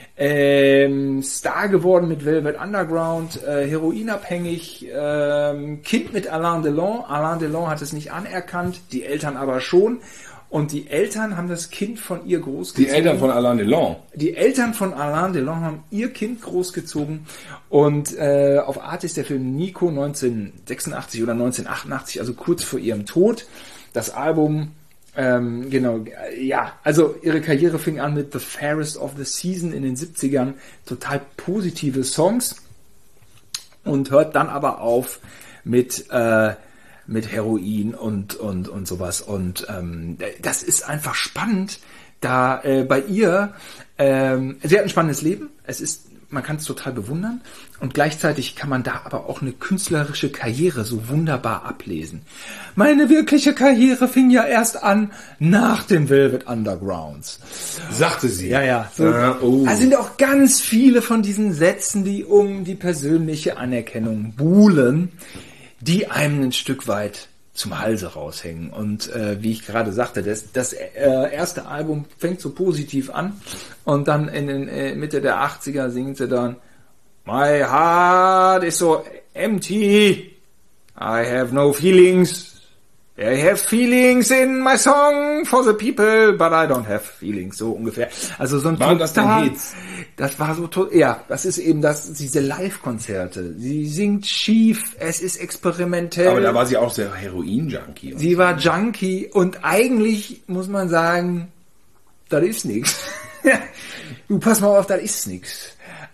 [SPEAKER 1] Star geworden mit Velvet Underground, heroinabhängig, Kind mit Alain Delon. Alain Delon hat es nicht anerkannt, die Eltern aber schon. Und die Eltern haben das Kind von ihr großgezogen.
[SPEAKER 2] Die Eltern von Alain Delon?
[SPEAKER 1] Die Eltern von Alain Delon haben ihr Kind großgezogen. Und auf Arte ist der Film Nico 1986 oder 1988, also kurz vor ihrem Tod. Das Album Genau, ja, also ihre Karriere fing an mit The Fairest of the Season in den 70ern, total positive Songs und hört dann aber auf mit Heroin und sowas. Und das ist einfach spannend, da bei ihr, sie hat ein spannendes Leben, man kann es total bewundern und gleichzeitig kann man da aber auch eine künstlerische Karriere so wunderbar ablesen. Meine wirkliche Karriere fing ja erst an nach den Velvet Undergrounds.
[SPEAKER 2] Sagte sie.
[SPEAKER 1] Ja. So, Da sind auch ganz viele von diesen Sätzen, die um die persönliche Anerkennung buhlen, die einem ein Stück weit zum Halse raushängen. Und wie ich gerade sagte, das erste Album fängt so positiv an und dann in den Mitte der 80er singt sie dann My heart is so empty, I have no feelings. I have feelings in my song for the people, but I don't have feelings, so ungefähr. Also so ein
[SPEAKER 2] Waren das denn Hits?
[SPEAKER 1] Das war so ja, das ist eben diese Live-Konzerte. Sie singt schief, es ist experimentell.
[SPEAKER 2] Aber da war sie auch sehr Heroin-Junkie.
[SPEAKER 1] Sie war Junkie und eigentlich muss man sagen, das ist nix. Du, pass mal auf, das ist nix.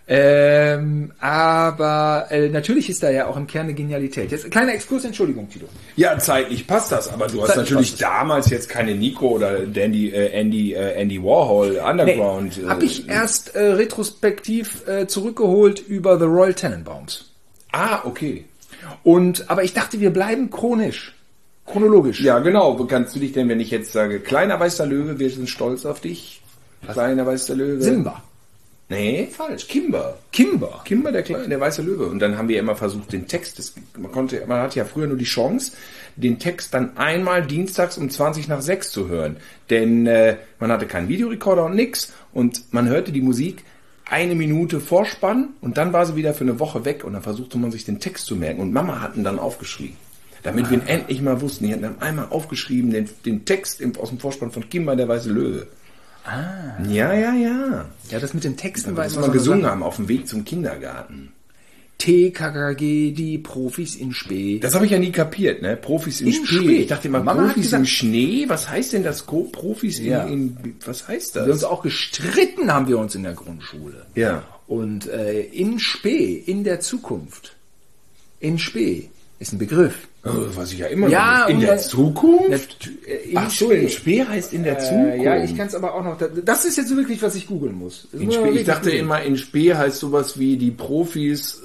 [SPEAKER 1] Aber natürlich ist da ja auch im Kern eine Genialität. Jetzt ein kleiner Exkurs, Entschuldigung, Tito.
[SPEAKER 2] Ja, zeitlich passt das, aber du hast natürlich damals jetzt keine Nico oder Andy Warhol Underground.
[SPEAKER 1] Nee, habe ich erst retrospektiv zurückgeholt über The Royal Tenenbaums.
[SPEAKER 2] Ah, okay.
[SPEAKER 1] Aber ich dachte, wir bleiben chronologisch.
[SPEAKER 2] Ja, genau. Kannst du dich denn, wenn ich jetzt sage, kleiner weißer Löwe, wir sind stolz auf dich. Kleiner weißer Löwe.
[SPEAKER 1] Simba.
[SPEAKER 2] Nee, falsch. Kimber, der weiße Löwe. Und dann haben wir immer versucht, den Text, man hatte ja früher nur die Chance, den Text dann einmal dienstags um 20 nach 6 zu hören. Denn man hatte keinen Videorekorder und nix. Und man hörte die Musik 1 Minute Vorspann und dann war sie wieder für eine Woche weg. Und dann versuchte man sich den Text zu merken. Und Mama hat ihn dann aufgeschrieben. Damit wir ihn endlich mal wussten. Die hatten dann einmal aufgeschrieben, den Text aus dem Vorspann von Kimber, der weiße Löwe.
[SPEAKER 1] Ah.
[SPEAKER 2] Ja.
[SPEAKER 1] Ja, das mit den Texten
[SPEAKER 2] weil wir gesungen haben auf dem Weg zum Kindergarten.
[SPEAKER 1] TKKG, die Profis in Spee.
[SPEAKER 2] Das habe ich ja nie kapiert, ne? Profis in Spee. Ich dachte immer, Mama Profis im Schnee? Was heißt denn das? Profis in was heißt das?
[SPEAKER 1] Wir uns auch gestritten haben wir uns in der Grundschule.
[SPEAKER 2] Ja.
[SPEAKER 1] Und in Spee, in der Zukunft. In Spee ist ein Begriff.
[SPEAKER 2] Was ich ja immer
[SPEAKER 1] noch
[SPEAKER 2] nicht. In der Zukunft?
[SPEAKER 1] Ach so, in
[SPEAKER 2] Spee heißt in der Zukunft.
[SPEAKER 1] Ja, ich kann es aber auch noch. Das ist jetzt wirklich, was ich googeln muss.
[SPEAKER 2] In Spee, ich dachte immer, in Spee heißt sowas wie die Profis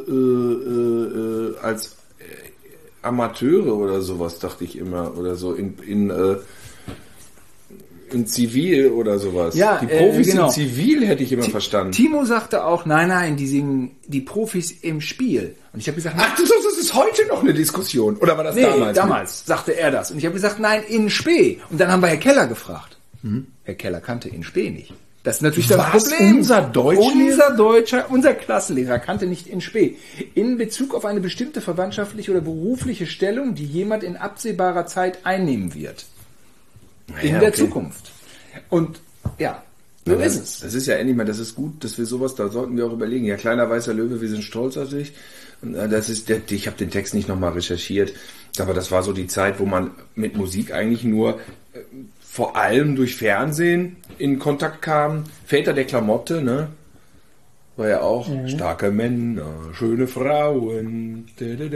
[SPEAKER 2] als Amateure oder sowas, dachte ich immer. Oder so in Zivil oder sowas.
[SPEAKER 1] Ja,
[SPEAKER 2] die Profis
[SPEAKER 1] genau.
[SPEAKER 2] in Zivil hätte ich immer verstanden.
[SPEAKER 1] Timo sagte auch, nein, die singen die Profis im Spiel. Und ich habe gesagt,
[SPEAKER 2] ach, das ist heute noch eine Diskussion. Oder war das damals?
[SPEAKER 1] Damals sagte er das. Und ich habe gesagt, nein, in Spee. Und dann haben wir Herr Keller gefragt. Herr Keller kannte in Spee nicht. Das ist natürlich das Problem. Unser Klassenlehrer kannte nicht in Spee. In Bezug auf eine bestimmte verwandtschaftliche oder berufliche Stellung, die jemand in absehbarer Zeit einnehmen wird. In der Zukunft. Und ja, so ist es.
[SPEAKER 2] Das ist ja endlich mal, das ist gut, dass wir sowas, da sollten wir auch überlegen. Ja, kleiner weißer Löwe, wir sind stolz auf dich. Und ich habe den Text nicht nochmal recherchiert, aber das war so die Zeit, wo man mit Musik eigentlich nur vor allem durch Fernsehen in Kontakt kam. Väter der Klamotte, ne? War ja auch starke Männer, schöne Frauen.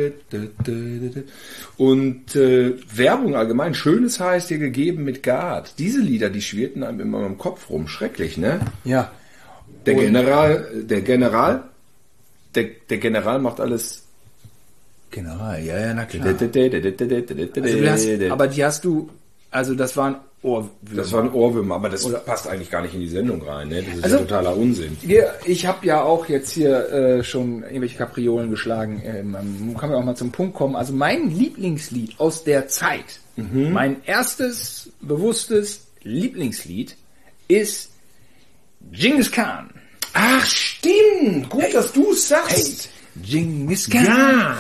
[SPEAKER 2] Und Werbung allgemein. Schönes Haar ist dir gegeben mit Gard. Diese Lieder, die schwirrten einem immer im Kopf rum. Schrecklich, ne?
[SPEAKER 1] Ja.
[SPEAKER 2] Der General macht alles.
[SPEAKER 1] General, ja, na klar. Aber die hast du, also das waren Ohrwürmer.
[SPEAKER 2] Das waren Ohrwürmer, aber das passt eigentlich gar nicht in die Sendung rein. Ne? Das ist ja totaler Unsinn.
[SPEAKER 1] Ich habe ja auch jetzt hier schon irgendwelche Kapriolen geschlagen. Kann man auch mal zum Punkt kommen. Also mein Lieblingslied aus der Zeit, mein erstes bewusstes Lieblingslied ist Genghis Khan.
[SPEAKER 2] Ach, stimmt. Gut, dass du es sagst.
[SPEAKER 1] Genghis Khan.
[SPEAKER 2] Ja.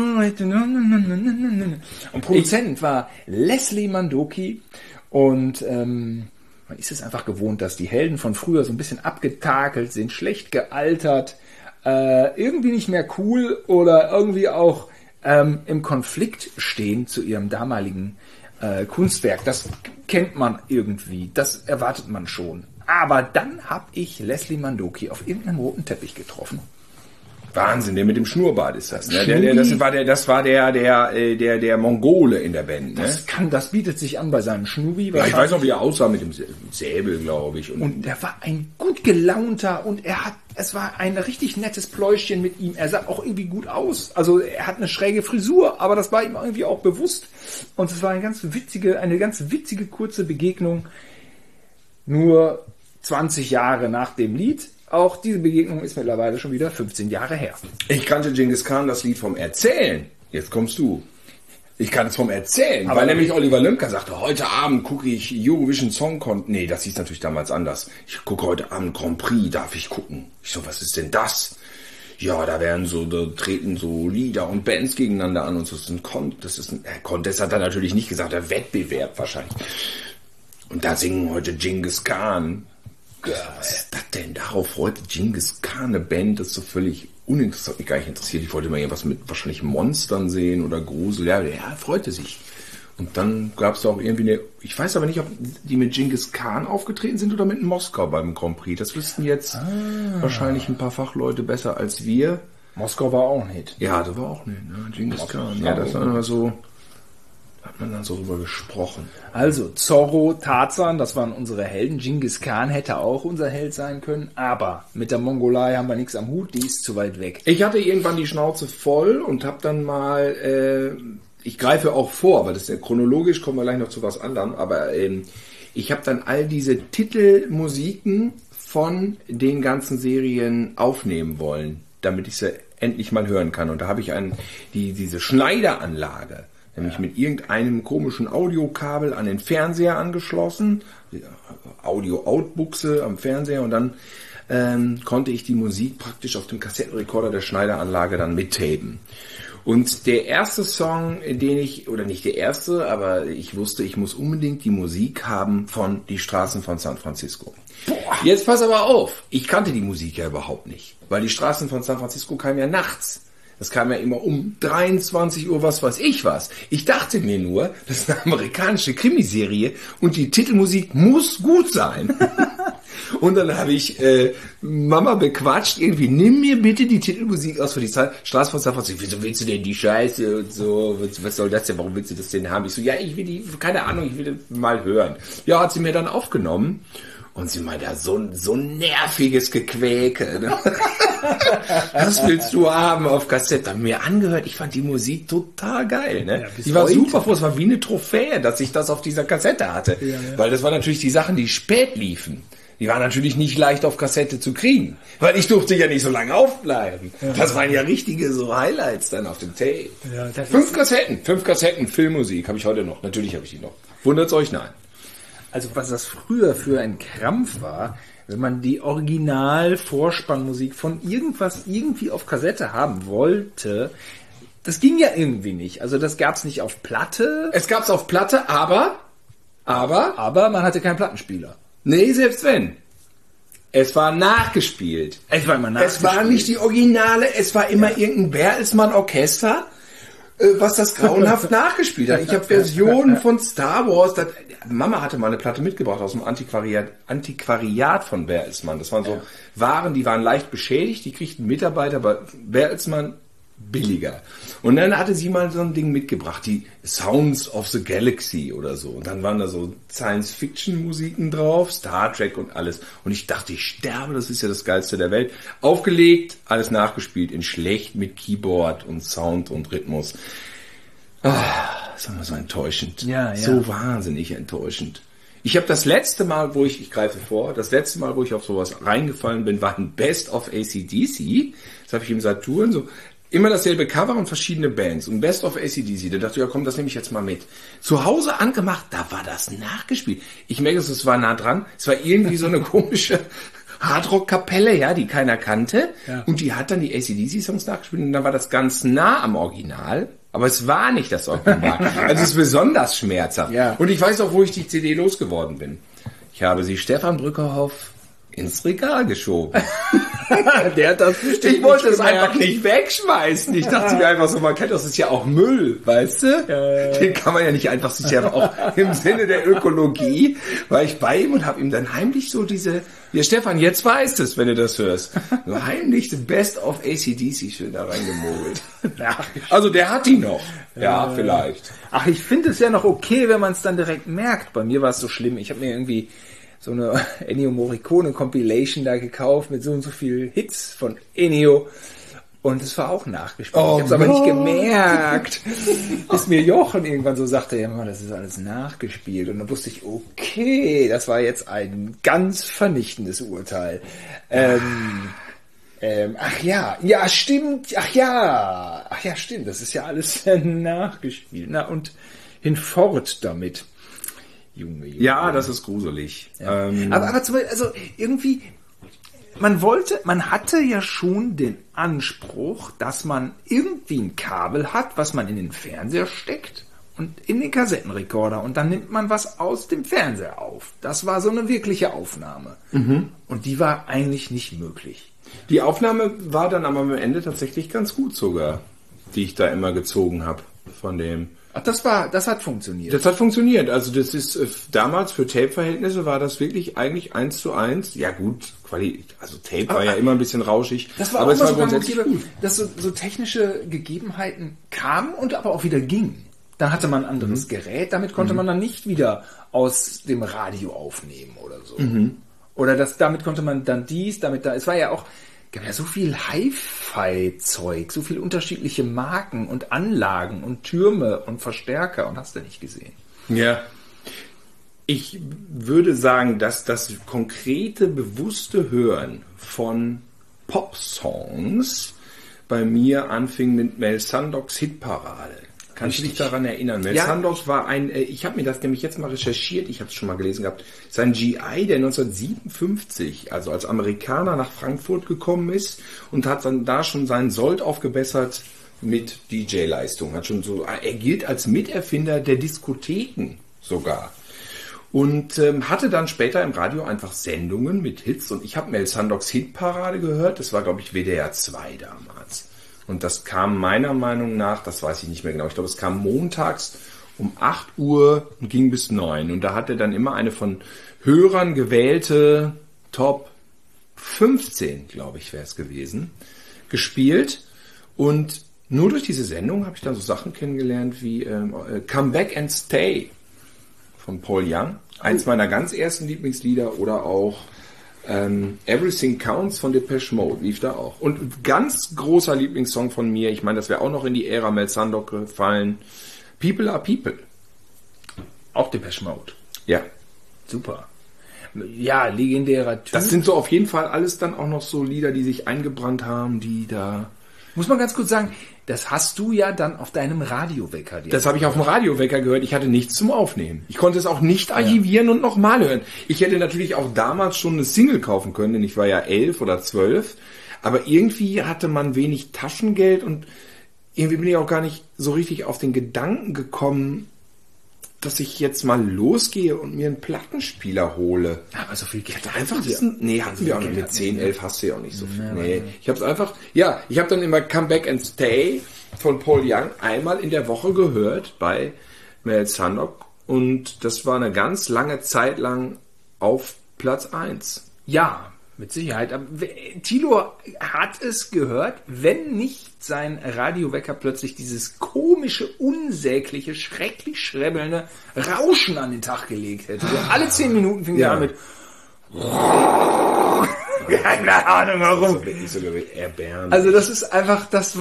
[SPEAKER 1] Und Produzent war Leslie Mandoki. Und man ist es einfach gewohnt, dass die Helden von früher so ein bisschen abgetakelt sind, schlecht gealtert, irgendwie nicht mehr cool oder irgendwie auch im Konflikt stehen zu ihrem damaligen Kunstwerk, das kennt man irgendwie, das erwartet man schon. Aber dann habe ich Leslie Mandoki auf irgendeinem roten Teppich getroffen.
[SPEAKER 2] Wahnsinn, der mit dem Schnurrbart ist das. Ne? Das war der Mongole in der Band. Ne?
[SPEAKER 1] Das bietet sich an bei seinem Schnubi.
[SPEAKER 2] Ja, ich weiß noch, wie er aussah mit dem Säbel, glaube ich.
[SPEAKER 1] Und der war ein gut gelaunter und es war ein richtig nettes Pläuschchen mit ihm. Er sah auch irgendwie gut aus. Also er hat eine schräge Frisur, aber das war ihm irgendwie auch bewusst. Und es war eine ganz witzige kurze Begegnung. Nur 20 Jahre nach dem Lied. Auch diese Begegnung ist mittlerweile schon wieder 15 Jahre her.
[SPEAKER 2] Ich kannte Genghis Khan das Lied vom Erzählen. Jetzt kommst du. Ich kann es vom Erzählen, weil nämlich Oliver Lemke sagte, heute Abend gucke ich Eurovision Song Contest. Nee, das hieß natürlich damals anders. Ich gucke heute Abend Grand Prix, darf ich gucken? Ich so, was ist denn das? Ja, da treten so Lieder und Bands gegeneinander an und so. Das ist ein Contest, hat er natürlich nicht gesagt, der Wettbewerb wahrscheinlich. Und da singen heute Genghis Khan. Was ist das denn? Darauf freut Genghis Khan, eine Band, das ist so völlig uninteressant, mich gar nicht interessiert. Ich wollte mal irgendwas mit wahrscheinlich Monstern sehen oder Grusel. Ja, freute sich. Und dann gab es auch irgendwie ich weiß aber nicht, ob die mit Genghis Khan aufgetreten sind oder mit Moskau beim Grand Prix. Das wüssten jetzt wahrscheinlich ein paar Fachleute besser als wir.
[SPEAKER 1] Moskau war auch ein Hit.
[SPEAKER 2] Ja, das war auch ein Hit, ne? Genghis Khan. Ja, das war immer so... Hat man dann so drüber gesprochen.
[SPEAKER 1] Also Zorro, Tarzan, das waren unsere Helden. Genghis Khan hätte auch unser Held sein können, aber mit der Mongolei haben wir nichts am Hut, die ist zu weit weg.
[SPEAKER 2] Ich hatte irgendwann die Schnauze voll und habe dann mal, ich greife auch vor, weil das ist ja chronologisch, kommen wir gleich noch zu was anderem, aber ich habe dann all diese Titelmusiken von den ganzen Serien aufnehmen wollen, damit ich sie endlich mal hören kann. Und da habe ich diese Schneideranlage, nämlich mit irgendeinem komischen Audiokabel an den Fernseher angeschlossen, Audio-Out-Buchse am Fernseher, und dann konnte ich die Musik praktisch auf dem Kassettenrekorder der Schneideranlage dann mittapen. Und der erste Song, nicht der erste, aber ich wusste, ich muss unbedingt die Musik haben von Die Straßen von San Francisco. Boah. Jetzt pass aber auf, ich kannte die Musik ja überhaupt nicht, weil Die Straßen von San Francisco kamen ja nachts. Das kam ja immer um 23 Uhr, was weiß ich was. Ich dachte mir nur, das ist eine amerikanische Krimiserie und die Titelmusik muss gut sein. Und dann habe ich Mama bequatscht, irgendwie, nimm mir bitte die Titelmusik aus für die Straße von San Francisco. Wieso willst du denn die Scheiße und so? Was soll das denn? Warum willst du das denn haben? Ich so, ja, ich will keine Ahnung, ich will mal hören. Ja, hat sie mir dann aufgenommen. Und sie meinte, so nerviges Gequäke. Ne? Was willst du haben auf Kassette? Haben mir angehört, ich fand die Musik total geil. Ne? Ja, die war super froh, es war wie eine Trophäe, dass ich das auf dieser Kassette hatte. Ja. Weil das waren natürlich die Sachen, die spät liefen. Die waren natürlich nicht leicht auf Kassette zu kriegen. Weil ich durfte ja nicht so lange aufbleiben. Ja. Das waren ja richtige so Highlights dann auf dem Tape. Ja, 5 Kassetten, Filmmusik habe ich heute noch. Natürlich habe ich die noch. Wundert's euch? Nein.
[SPEAKER 1] Also was das früher für ein Krampf war, wenn man die Original-Vorspannmusik von irgendwas irgendwie auf Kassette haben wollte, das ging ja irgendwie nicht. Also das gab's nicht auf Platte.
[SPEAKER 2] Es gab's auf Platte, aber
[SPEAKER 1] man hatte keinen Plattenspieler.
[SPEAKER 2] Nee, selbst wenn. Es war nachgespielt.
[SPEAKER 1] Es war
[SPEAKER 2] nicht die Originale, es war immer irgendein Bertelsmann-Orchester, was das grauenhaft nachgespielt hat. Ich habe Versionen von Star Wars. Mama hatte mal eine Platte mitgebracht aus dem Antiquariat von Bertelsmann. Das waren so Waren, die waren leicht beschädigt. Die kriegten Mitarbeiter bei Bertelsmann billiger. Und dann hatte sie mal so ein Ding mitgebracht, die Sounds of the Galaxy oder so. Und dann waren da so Science-Fiction-Musiken drauf, Star Trek und alles. Und ich dachte, ich sterbe, das ist ja das Geilste der Welt. Aufgelegt, alles nachgespielt in schlecht mit Keyboard und Sound und Rhythmus. Das war so enttäuschend. Ja. So wahnsinnig enttäuschend. Ich habe das letzte Mal, wo ich greife vor, das letzte Mal, wo ich auf sowas reingefallen bin, war ein Best of AC/DC. Das habe ich im Saturn so... Immer dasselbe Cover und verschiedene Bands. Und Best of AC/DC. Da dachte ich, ja komm, das nehme ich jetzt mal mit. Zu Hause angemacht, da war das nachgespielt. Ich merke, es war nah dran. Es war irgendwie so eine komische Hardrock-Kapelle, ja, die keiner kannte. Ja. Und die hat dann die AC/DC-Songs nachgespielt. Und dann war das ganz nah am Original. Aber es war nicht das Original. Also es ist besonders schmerzhaft. Ja. Und ich weiß auch, wo ich die CD losgeworden bin. Ich habe sie Stefan Brückerhoff ins Regal geschoben.
[SPEAKER 1] Der hat das bestimmt
[SPEAKER 2] Ich wollte
[SPEAKER 1] nicht
[SPEAKER 2] es einfach
[SPEAKER 1] gemerkt.
[SPEAKER 2] nicht wegschmeißen. Ich dachte mir einfach so, man kennt das, ist ja auch Müll, weißt du? Den kann man ja nicht einfach, das ist ja auch im Sinne der Ökologie, war ich bei ihm und habe ihm dann heimlich so diese, ja Stefan, jetzt weißt es, wenn du das hörst, so heimlich the Best of AC/DC schön da reingemogelt. Also der hat die noch. Ja, vielleicht.
[SPEAKER 1] Ach, ich finde es ja noch okay, wenn man es dann direkt merkt. Bei mir war es so schlimm. Ich habe mir irgendwie so eine Ennio Morricone Compilation da gekauft mit so und so viel Hits von Ennio. Und es war auch nachgespielt. Ich habe es aber nicht gemerkt. Bis mir Jochen irgendwann so sagte, ja Mann, das ist alles nachgespielt. Und dann wusste ich, okay, das war jetzt ein ganz vernichtendes Urteil. Ach ja, stimmt, stimmt, das ist ja alles nachgespielt. Na und hinfort damit. Junge.
[SPEAKER 2] Ja, das ist gruselig.
[SPEAKER 1] Ja. Aber zum Beispiel, also irgendwie, man hatte ja schon den Anspruch, dass man irgendwie ein Kabel hat, was man in den Fernseher steckt und in den Kassettenrekorder und dann nimmt man was aus dem Fernseher auf. Das war so eine wirkliche Aufnahme. Und die war eigentlich nicht möglich.
[SPEAKER 2] Die Aufnahme war dann aber am Ende tatsächlich ganz gut sogar, die ich da immer gezogen habe von dem.
[SPEAKER 1] Ach, das hat funktioniert.
[SPEAKER 2] Das hat funktioniert. Also das ist damals für Tape-Verhältnisse war das wirklich eigentlich 1:1. Ja gut, also Tape war ja immer ein bisschen rauschig.
[SPEAKER 1] Das war
[SPEAKER 2] aber
[SPEAKER 1] auch
[SPEAKER 2] es war
[SPEAKER 1] so
[SPEAKER 2] grundsätzlich gut.
[SPEAKER 1] dass so technische Gegebenheiten kamen und aber auch wieder gingen. Dann hatte man ein anderes Gerät, damit konnte man dann nicht wieder aus dem Radio aufnehmen oder so. Oder damit konnte man dann es war ja auch, gab ja so viel Hi-Fi-Zeug, so viel unterschiedliche Marken und Anlagen und Türme und Verstärker und hast du nicht gesehen.
[SPEAKER 2] Ja. Ich würde sagen, dass das konkrete, bewusste Hören von Pop-Songs bei mir anfing mit Mel Sandocks Hitparade. Kannst du dich daran erinnern? Mel Sandock war ich habe mir das nämlich jetzt mal recherchiert, ich habe es schon mal gelesen gehabt, sein GI, der 1957, also als Amerikaner nach Frankfurt gekommen ist und hat dann da schon seinen Sold aufgebessert mit DJ-Leistung. Er gilt als Miterfinder der Diskotheken sogar. Und hatte dann später im Radio einfach Sendungen mit Hits und ich habe Mel Sandocks Hitparade gehört, das war glaube ich WDR 2 damals. Und das kam meiner Meinung nach, das weiß ich nicht mehr genau, ich glaube, es kam montags um 8 Uhr und ging bis 9. Und da hat er dann immer eine von Hörern gewählte Top 15, glaube ich, wäre es gewesen, gespielt. Und nur durch diese Sendung habe ich dann so Sachen kennengelernt wie Come Back and Stay von Paul Young. Eins meiner ganz ersten Lieblingslieder oder auch Everything Counts von Depeche Mode lief da auch. Und ganz großer Lieblingssong von mir, ich meine, das wäre auch noch in die Ära Mel Sandock gefallen, People Are People.
[SPEAKER 1] Auch Depeche Mode.
[SPEAKER 2] Ja.
[SPEAKER 1] Super. Ja, legendärer Typ.
[SPEAKER 2] Das sind so auf jeden Fall alles dann auch noch so Lieder, die sich eingebrannt haben, die da...
[SPEAKER 1] Muss man ganz kurz sagen, das hast du ja dann auf deinem Radiowecker.
[SPEAKER 2] Das habe ich auf dem Radiowecker gehört. Ich hatte nichts zum Aufnehmen. Ich konnte es auch nicht archivieren und nochmal hören. Ich hätte natürlich auch damals schon eine Single kaufen können, denn ich war ja 11 oder 12. Aber irgendwie hatte man wenig Taschengeld und irgendwie bin ich auch gar nicht so richtig auf den Gedanken gekommen, dass ich jetzt mal losgehe und mir einen Plattenspieler hole.
[SPEAKER 1] Ja, aber so viel Geld
[SPEAKER 2] einfach hatten wir auch nicht. Mit 10, 11 hast du ja auch nicht so viel. Nee. Ich habe es einfach, ich habe dann immer Come Back and Stay von Paul Young einmal in der Woche gehört bei Mel Sandock und das war eine ganz lange Zeit lang auf Platz 1.
[SPEAKER 1] Ja, mit Sicherheit. Aber Thilo hat es gehört, wenn nicht sein Radiowecker plötzlich dieses komische, unsägliche, schrecklich schrebbelnde Rauschen an den Tag gelegt hätte. Also alle 10 Minuten fing er an mit keine Ahnung warum. Also das ist einfach das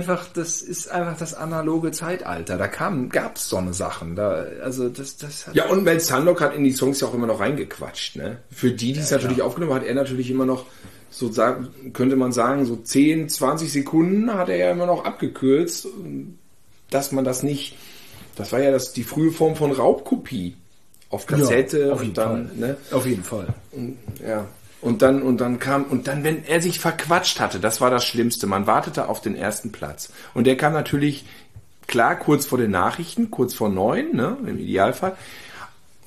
[SPEAKER 1] analoge Zeitalter. Da gab's so eine Sachen.
[SPEAKER 2] Und Mel Sandock hat in die Songs ja auch immer noch reingequatscht, ne? Für die es natürlich aufgenommen hat, er natürlich immer noch könnte man sagen, so 10, 20 Sekunden hat er ja immer noch abgekürzt, dass man das nicht, das war ja die frühe Form von Raubkopie auf Kassette
[SPEAKER 1] auf jeden Fall.
[SPEAKER 2] Ne?
[SPEAKER 1] Auf jeden Fall.
[SPEAKER 2] Und dann, wenn er sich verquatscht hatte, das war das Schlimmste. Man wartete auf den ersten Platz. Und der kam natürlich, klar, kurz vor den Nachrichten, kurz vor 9, ne, im Idealfall.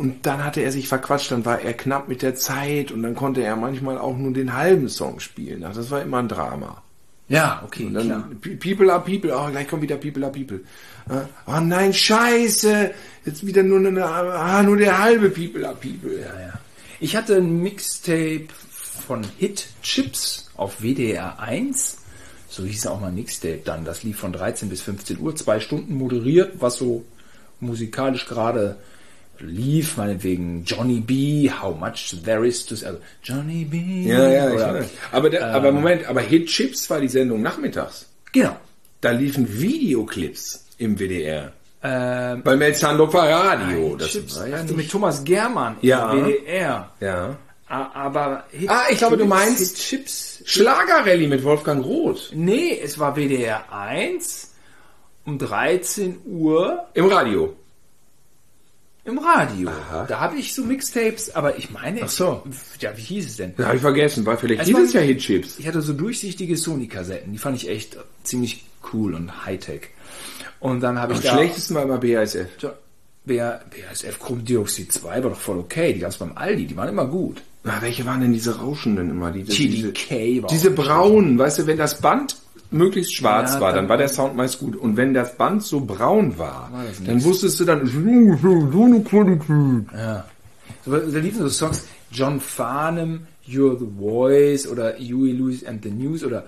[SPEAKER 2] Und dann hatte er sich verquatscht, dann war er knapp mit der Zeit und dann konnte er manchmal auch nur den halben Song spielen. Also das war immer ein Drama.
[SPEAKER 1] Ja, okay,
[SPEAKER 2] Und dann
[SPEAKER 1] klar.
[SPEAKER 2] People are People, oh, gleich kommt wieder People are People. Oh nein, scheiße, jetzt wieder nur nur der halbe People are People.
[SPEAKER 1] Ja. Ich hatte ein Mixtape von Hit Chips auf WDR 1. So hieß auch mal ein Mixtape dann. Das lief von 13 bis 15 Uhr, 2 Stunden moderiert, was so musikalisch gerade lief, meinetwegen Johnny B, How Much There Is to Say, also Johnny B.
[SPEAKER 2] Ja,
[SPEAKER 1] oder,
[SPEAKER 2] aber Moment, aber Hit Chips war die Sendung nachmittags.
[SPEAKER 1] genau.
[SPEAKER 2] Da liefen Videoclips im WDR. Bei Mel Sandok war Radio. Das
[SPEAKER 1] Chips,
[SPEAKER 2] war ja
[SPEAKER 1] also
[SPEAKER 2] nicht.
[SPEAKER 1] mit Thomas Germann
[SPEAKER 2] Ja.
[SPEAKER 1] im WDR.
[SPEAKER 2] Ja.
[SPEAKER 1] Aber Hit
[SPEAKER 2] Ich glaube, du
[SPEAKER 1] Clips,
[SPEAKER 2] meinst
[SPEAKER 1] Hit Chips.
[SPEAKER 2] Schlagerrallye mit Wolfgang Roth.
[SPEAKER 1] Nee, es war WDR 1 um 13 Uhr
[SPEAKER 2] Im Radio.
[SPEAKER 1] im Radio.
[SPEAKER 2] Aha.
[SPEAKER 1] Da habe ich so Mixtapes, aber ich meine,
[SPEAKER 2] Ach so.
[SPEAKER 1] ja, wie hieß es denn?
[SPEAKER 2] Das habe ich vergessen, weil vielleicht
[SPEAKER 1] Es
[SPEAKER 2] hieß
[SPEAKER 1] war-
[SPEAKER 2] es ja Hit Chips.
[SPEAKER 1] Ich hatte so durchsichtige Sony-Kassetten, die fand ich echt ziemlich cool und Hightech. Und dann habe ich
[SPEAKER 2] Am
[SPEAKER 1] da...
[SPEAKER 2] schlechtesten war immer BASF.
[SPEAKER 1] BASF Chromdioxid 2 war doch voll okay, die gab es beim Aldi, die waren immer gut.
[SPEAKER 2] Welche waren denn diese Rauschenden immer?
[SPEAKER 1] TDK war
[SPEAKER 2] Diese
[SPEAKER 1] auch
[SPEAKER 2] braunen, weißt du, wenn das Band möglichst schwarz
[SPEAKER 1] Ja,
[SPEAKER 2] war, dann
[SPEAKER 1] dann-
[SPEAKER 2] war der Sound meist gut. Und wenn das Band so braun war,
[SPEAKER 1] War das
[SPEAKER 2] dann
[SPEAKER 1] nix.
[SPEAKER 2] wusstest du dann, so eine Qualität.
[SPEAKER 1] Ja. So, da liefen so Songs, John Farnham, You're the Voice oder Huey Lewis and the News oder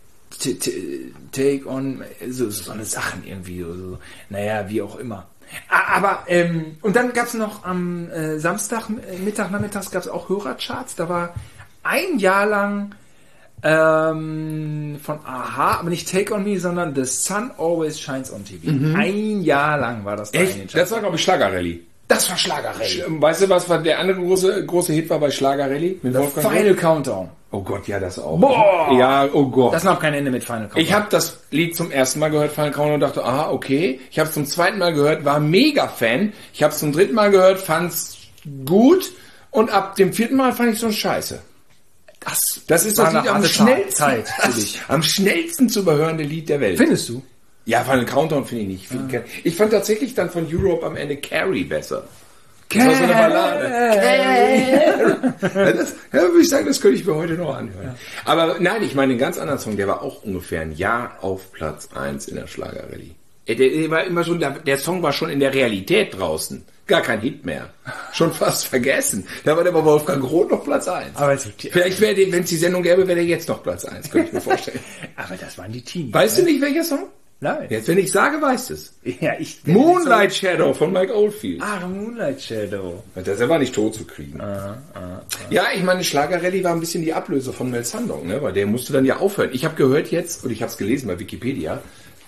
[SPEAKER 1] Take On, so eine Sachen irgendwie. So. Naja, wie auch immer. Aber, und dann gab's noch am Samstag, nachmittags gab's auch Hörercharts. Da war ein Jahr lang von Aha, aber nicht Take On Me, sondern The Sun Always Shines on TV. Ein Jahr lang war das da in den
[SPEAKER 2] Echt?
[SPEAKER 1] Charts.
[SPEAKER 2] Das war, glaube ich, Schlagerrallye.
[SPEAKER 1] Das war Schlagerrallye.
[SPEAKER 2] Weißt du, was war der andere große Hit war bei Schlagerrallye? Mit Wolfgang
[SPEAKER 1] Final
[SPEAKER 2] Roth?
[SPEAKER 1] Countdown.
[SPEAKER 2] Oh Gott, ja, das auch.
[SPEAKER 1] Boah!
[SPEAKER 2] Ja, oh Gott.
[SPEAKER 1] Das noch kein Ende mit Final Countdown.
[SPEAKER 2] Ich habe das Lied zum ersten Mal gehört, Final Countdown, und dachte, aha, okay. Ich habe es zum zweiten Mal gehört, war mega Fan. Ich habe es zum dritten Mal gehört, fand's gut. Und ab dem vierten Mal fand ich so scheiße. Das ist das
[SPEAKER 1] war
[SPEAKER 2] Lied
[SPEAKER 1] eine
[SPEAKER 2] am
[SPEAKER 1] harte
[SPEAKER 2] schnellsten,
[SPEAKER 1] Zeit für dich.
[SPEAKER 2] am schnellsten zu überhörende Lied der Welt.
[SPEAKER 1] Findest du?
[SPEAKER 2] Ja, Final Countdown finde ich nicht. Ich fand tatsächlich dann von Europe am Ende Carrie besser. Das war so eine Ballade. Das, ja, würde ich sagen, das könnte ich mir heute noch anhören. Aber nein, ich meine einen ganz anderen Song, der war auch ungefähr ein Jahr auf Platz 1 in der Schlagerrallye. Der war immer schon, der Song war schon in der Realität draußen. Gar kein Hit mehr. Schon fast vergessen. Da war der bei Wolfgang Roth noch Platz 1.
[SPEAKER 1] Aber
[SPEAKER 2] Vielleicht wäre der, wenn es die Sendung gäbe, wäre der jetzt noch Platz 1, könnte ich mir vorstellen.
[SPEAKER 1] Aber das waren die Teenies.
[SPEAKER 2] Weißt du nicht, welcher Song?
[SPEAKER 1] Nein.
[SPEAKER 2] Jetzt, wenn ich sage, weißt du es.
[SPEAKER 1] Ja, ich...
[SPEAKER 2] Moonlight Shadow von Mike Oldfield.
[SPEAKER 1] Moonlight Shadow.
[SPEAKER 2] Der war nicht tot zu kriegen. Ja, ich meine, Schlagerrallye war ein bisschen die Ablöse von Mel Sandok, ne? Weil der musste dann ja aufhören. Ich habe gehört jetzt, und ich habe es gelesen bei Wikipedia,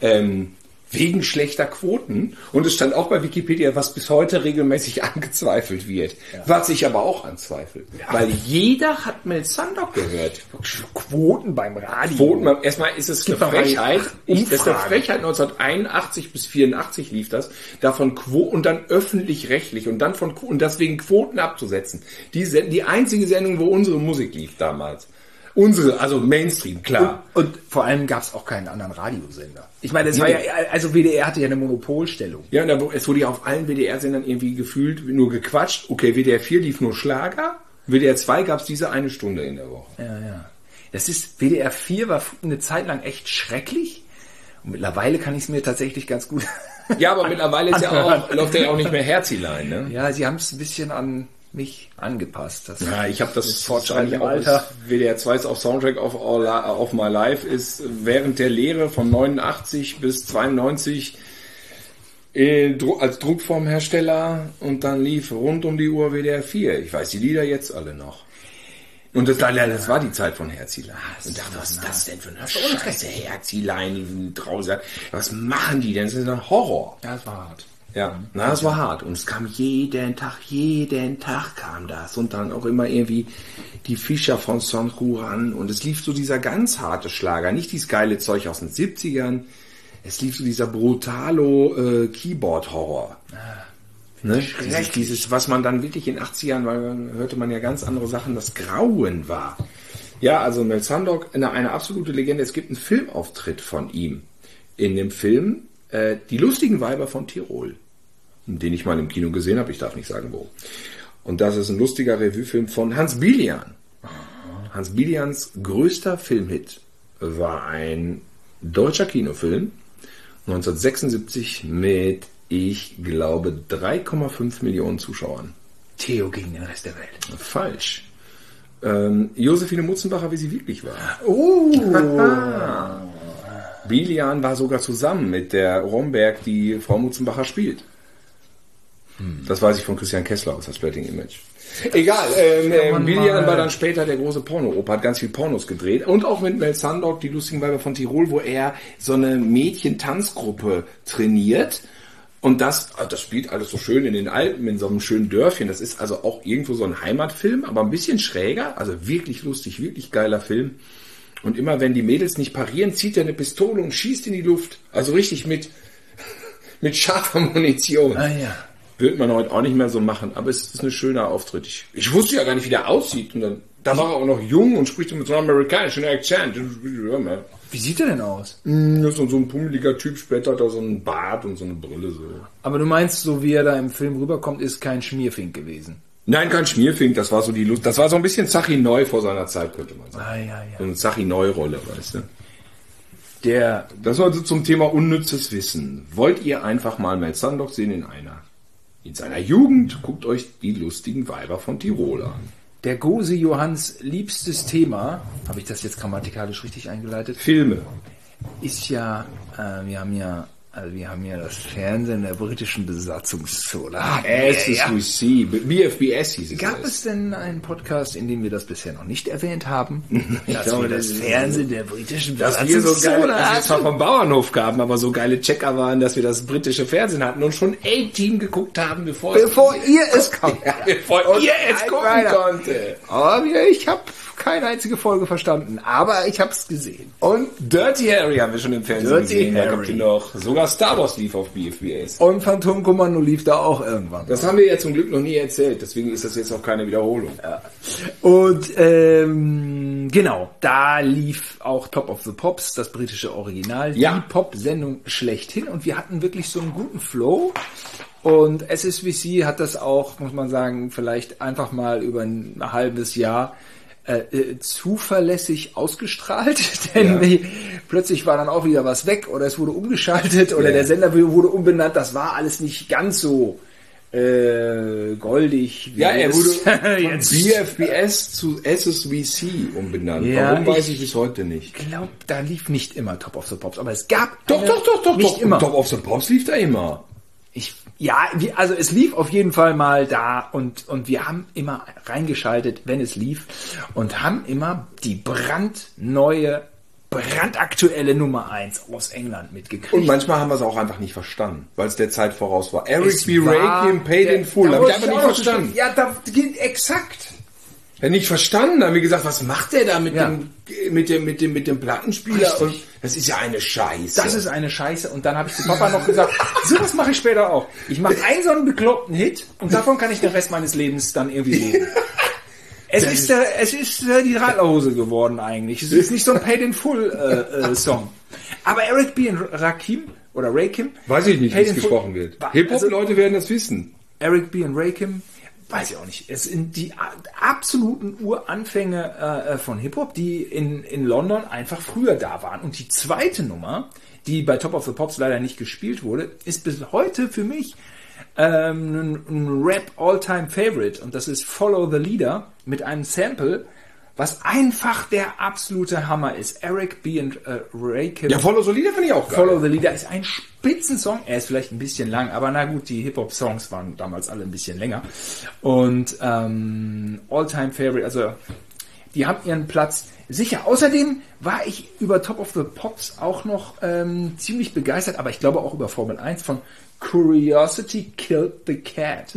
[SPEAKER 2] wegen schlechter Quoten. Und es stand auch bei Wikipedia, was bis heute regelmäßig angezweifelt wird. Ja. Was ich aber auch anzweifle. Ja. Weil jeder hat Mel Sandok gehört.
[SPEAKER 1] Quoten beim Radio.
[SPEAKER 2] Quoten, erstmal ist es eine Frechheit. Das ist eine Frechheit. 1981 bis 84 lief das. Davon und dann öffentlich-rechtlich und dann und deswegen Quoten abzusetzen. Die einzige Sendung, wo unsere Musik lief damals. Also Mainstream, klar.
[SPEAKER 1] Und vor allem gab es auch keinen anderen Radiosender. Ich meine, das war ja, also WDR hatte ja eine Monopolstellung.
[SPEAKER 2] Ja, und es wurde ja auf allen WDR-Sendern irgendwie gefühlt nur gequatscht. Okay, WDR 4 lief nur Schlager. WDR 2 gab es diese eine Stunde in der Woche.
[SPEAKER 1] Ja. WDR 4 war eine Zeit lang echt schrecklich. Und mittlerweile kann ich es mir tatsächlich ganz gut.
[SPEAKER 2] Ja, aber mittlerweile ist läuft ja auch nicht mehr Herzilein, ne?
[SPEAKER 1] Ja, sie haben es ein bisschen an mich angepasst.
[SPEAKER 2] Ja, ich habe das
[SPEAKER 1] fortschreitende Alter.
[SPEAKER 2] WDR 2 ist auf Soundtrack of My Life ist während der Lehre von 89 bis 92 als Druckformhersteller und dann lief rund um die Uhr WDR 4. Ich weiß die Lieder jetzt alle noch. Und das war die Zeit von Herzilein. Und dachte, was ist das denn für eine Scheiße? Herzilein, Trauser. Was machen die denn? Das ist ein Horror.
[SPEAKER 1] Ja, das war hart.
[SPEAKER 2] Ja, das war hart. Und es kam jeden Tag kam das. Und dann auch immer irgendwie die Fischer von Sonjuran. Und es lief so dieser ganz harte Schlager. Nicht dieses geile Zeug aus den 70ern. Es lief so dieser brutalo Keyboard-Horror. Ne? Dieses, was man dann wirklich in 80ern, weil hörte man ja ganz andere Sachen, das Grauen war. Ja, also Mel Sandok, eine absolute Legende. Es gibt einen Filmauftritt von ihm. In dem Film Die lustigen Weiber von Tirol. den ich mal im Kino gesehen habe. Ich darf nicht sagen, wo. Und das ist ein lustiger Revuefilm von Hans Bilian. Hans Bilians größter Filmhit war ein deutscher Kinofilm, 1976 mit, ich glaube, 3,5 Millionen Zuschauern.
[SPEAKER 1] Theo gegen den Rest der Welt.
[SPEAKER 2] Falsch. Josephine Mutzenbacher, wie sie wirklich war. Bilian war sogar zusammen mit der Romberg, die Frau Mutzenbacher spielt. Das weiß ich von Christian Kessler aus der Splitting Image. Egal, Bilian war dann später der große Porno-Opa, hat ganz viel Pornos gedreht. Und auch mit Mel Sandok, die lustigen Weiber von Tirol, wo er so eine Mädchen-Tanzgruppe trainiert. Und das spielt alles so schön in den Alpen, in so einem schönen Dörfchen. Das ist also auch irgendwo so ein Heimatfilm, aber ein bisschen schräger. Also wirklich lustig, wirklich geiler Film. Und immer wenn die Mädels nicht parieren, zieht er eine Pistole und schießt in die Luft. Also richtig mit scharfer Munition.
[SPEAKER 1] Ah ja.
[SPEAKER 2] Wird man heute auch nicht mehr so machen, aber es ist ein schöner Auftritt. Ich wusste ja gar nicht, wie der aussieht. Und dann, da war er auch noch jung und spricht mit so einem amerikanischen Akzent.
[SPEAKER 1] Wie sieht er denn aus?
[SPEAKER 2] So ein pummeliger Typ, später hat er so einen Bart und so eine Brille. So.
[SPEAKER 1] Aber du meinst, so wie er da im Film rüberkommt, ist kein Schmierfink gewesen?
[SPEAKER 2] Nein, kein Schmierfink, das war so die Lust. Das war so ein bisschen Zachi Neu vor seiner Zeit, könnte man sagen.
[SPEAKER 1] Ah, ja.
[SPEAKER 2] So eine Zachi Neu-Rolle, weißt du?
[SPEAKER 1] Der
[SPEAKER 2] Das war so zum Thema unnützes Wissen. Wollt ihr einfach mal Mel Sandok sehen in seiner Jugend? Guckt euch die lustigen Weiber von Tirol an.
[SPEAKER 1] Der Gose Johanns liebstes Thema, habe ich das jetzt grammatikalisch richtig eingeleitet,
[SPEAKER 2] Filme.
[SPEAKER 1] ist ja, wir haben ja das Fernsehen der britischen Besatzungszone.
[SPEAKER 2] As we see. BFBS hieß es.
[SPEAKER 1] Gab es denn einen Podcast, in dem wir das bisher noch nicht erwähnt haben?
[SPEAKER 2] Ich glaube,
[SPEAKER 1] das Fernsehen der britischen
[SPEAKER 2] dass wir so geile,
[SPEAKER 1] Besatzungszone
[SPEAKER 2] dass wir zwar vom Bauernhof gaben, aber so geile Checker waren, dass wir das britische Fernsehen hatten und schon A-Team geguckt haben, bevor
[SPEAKER 1] ihr es kommt.
[SPEAKER 2] bevor ihr es gucken konnte.
[SPEAKER 1] Aber ich habe keine einzige Folge verstanden, aber ich habe es gesehen.
[SPEAKER 2] Und Dirty Harry haben wir schon im Fernsehen
[SPEAKER 1] Dirty
[SPEAKER 2] gesehen. Da
[SPEAKER 1] Harry.
[SPEAKER 2] kommt ihr noch. Sogar Star Wars lief auf BFBS.
[SPEAKER 1] Und Phantomkommando lief da auch irgendwann.
[SPEAKER 2] Das haben wir ja zum Glück noch nie erzählt, deswegen ist das jetzt auch keine Wiederholung.
[SPEAKER 1] Ja. Und genau, da lief auch Top of the Pops, das britische Original,
[SPEAKER 2] Ja.
[SPEAKER 1] die Pop-Sendung schlechthin. Und wir hatten wirklich so einen guten Flow. Und SSVC hat das auch, muss man sagen, vielleicht einfach mal über ein halbes Jahr zuverlässig ausgestrahlt, denn plötzlich war dann auch wieder was weg oder es wurde umgeschaltet oder der Sender wurde umbenannt. Das war alles nicht ganz so goldig.
[SPEAKER 2] Ja, er wurde von
[SPEAKER 1] jetzt.
[SPEAKER 2] BFBS zu SSVC umbenannt.
[SPEAKER 1] Ja,
[SPEAKER 2] Warum, weiß ich bis heute nicht.
[SPEAKER 1] Ich glaube, da lief nicht immer Top of the Pops, aber es gab
[SPEAKER 2] Doch.
[SPEAKER 1] nicht immer.
[SPEAKER 2] Top of the Pops lief da immer.
[SPEAKER 1] Also es lief auf jeden Fall mal da und wir haben immer reingeschaltet, wenn es lief und haben immer die brandaktuelle Nummer 1 aus England mitgekriegt.
[SPEAKER 2] Und manchmal haben wir es auch einfach nicht verstanden, weil es der Zeit voraus war. Eric B. Rakim, Paid in Full. Habe ich einfach nicht verstanden.
[SPEAKER 1] Ja, exakt.
[SPEAKER 2] Nicht verstanden, haben wir gesagt, was macht der da mit dem Plattenspieler?
[SPEAKER 1] Richtig.
[SPEAKER 2] Und das ist ja eine Scheiße.
[SPEAKER 1] Das ist eine Scheiße. Und dann habe ich zu Papa noch gesagt, sowas mache ich später auch. Ich mache einen so einen bekloppten Hit und davon kann ich den Rest meines Lebens dann irgendwie leben. Es ist die Radlerhose geworden eigentlich. Es ist nicht so ein Paid in Full Song. Aber Eric B. und Rakim oder Rakim.
[SPEAKER 2] Weiß ich nicht, wie
[SPEAKER 1] Paid
[SPEAKER 2] es
[SPEAKER 1] in Full
[SPEAKER 2] gesprochen wird. Hip-Hop-Leute werden das wissen.
[SPEAKER 1] Eric B. und Rakim. Weiß ich auch nicht. Es sind die absoluten Uranfänge von Hip-Hop, die in London einfach früher da waren. Und die zweite Nummer, die bei Top of the Pops leider nicht gespielt wurde, ist bis heute für mich ein Rap All-Time-Favorite. Und das ist Follow the Leader mit einem Sample, was einfach der absolute Hammer ist. Eric B. und Rakim.
[SPEAKER 2] Ja, Follow the Leader finde ich auch geil.
[SPEAKER 1] Follow the Leader ist ein Spitzensong. Er ist vielleicht ein bisschen lang, aber na gut, die Hip-Hop-Songs waren damals alle ein bisschen länger. Und All-Time Favorite, also die haben ihren Platz sicher. Außerdem war ich über Top of the Pops auch noch ziemlich begeistert, aber ich glaube auch über Formel 1 von Curiosity Killed the Cat.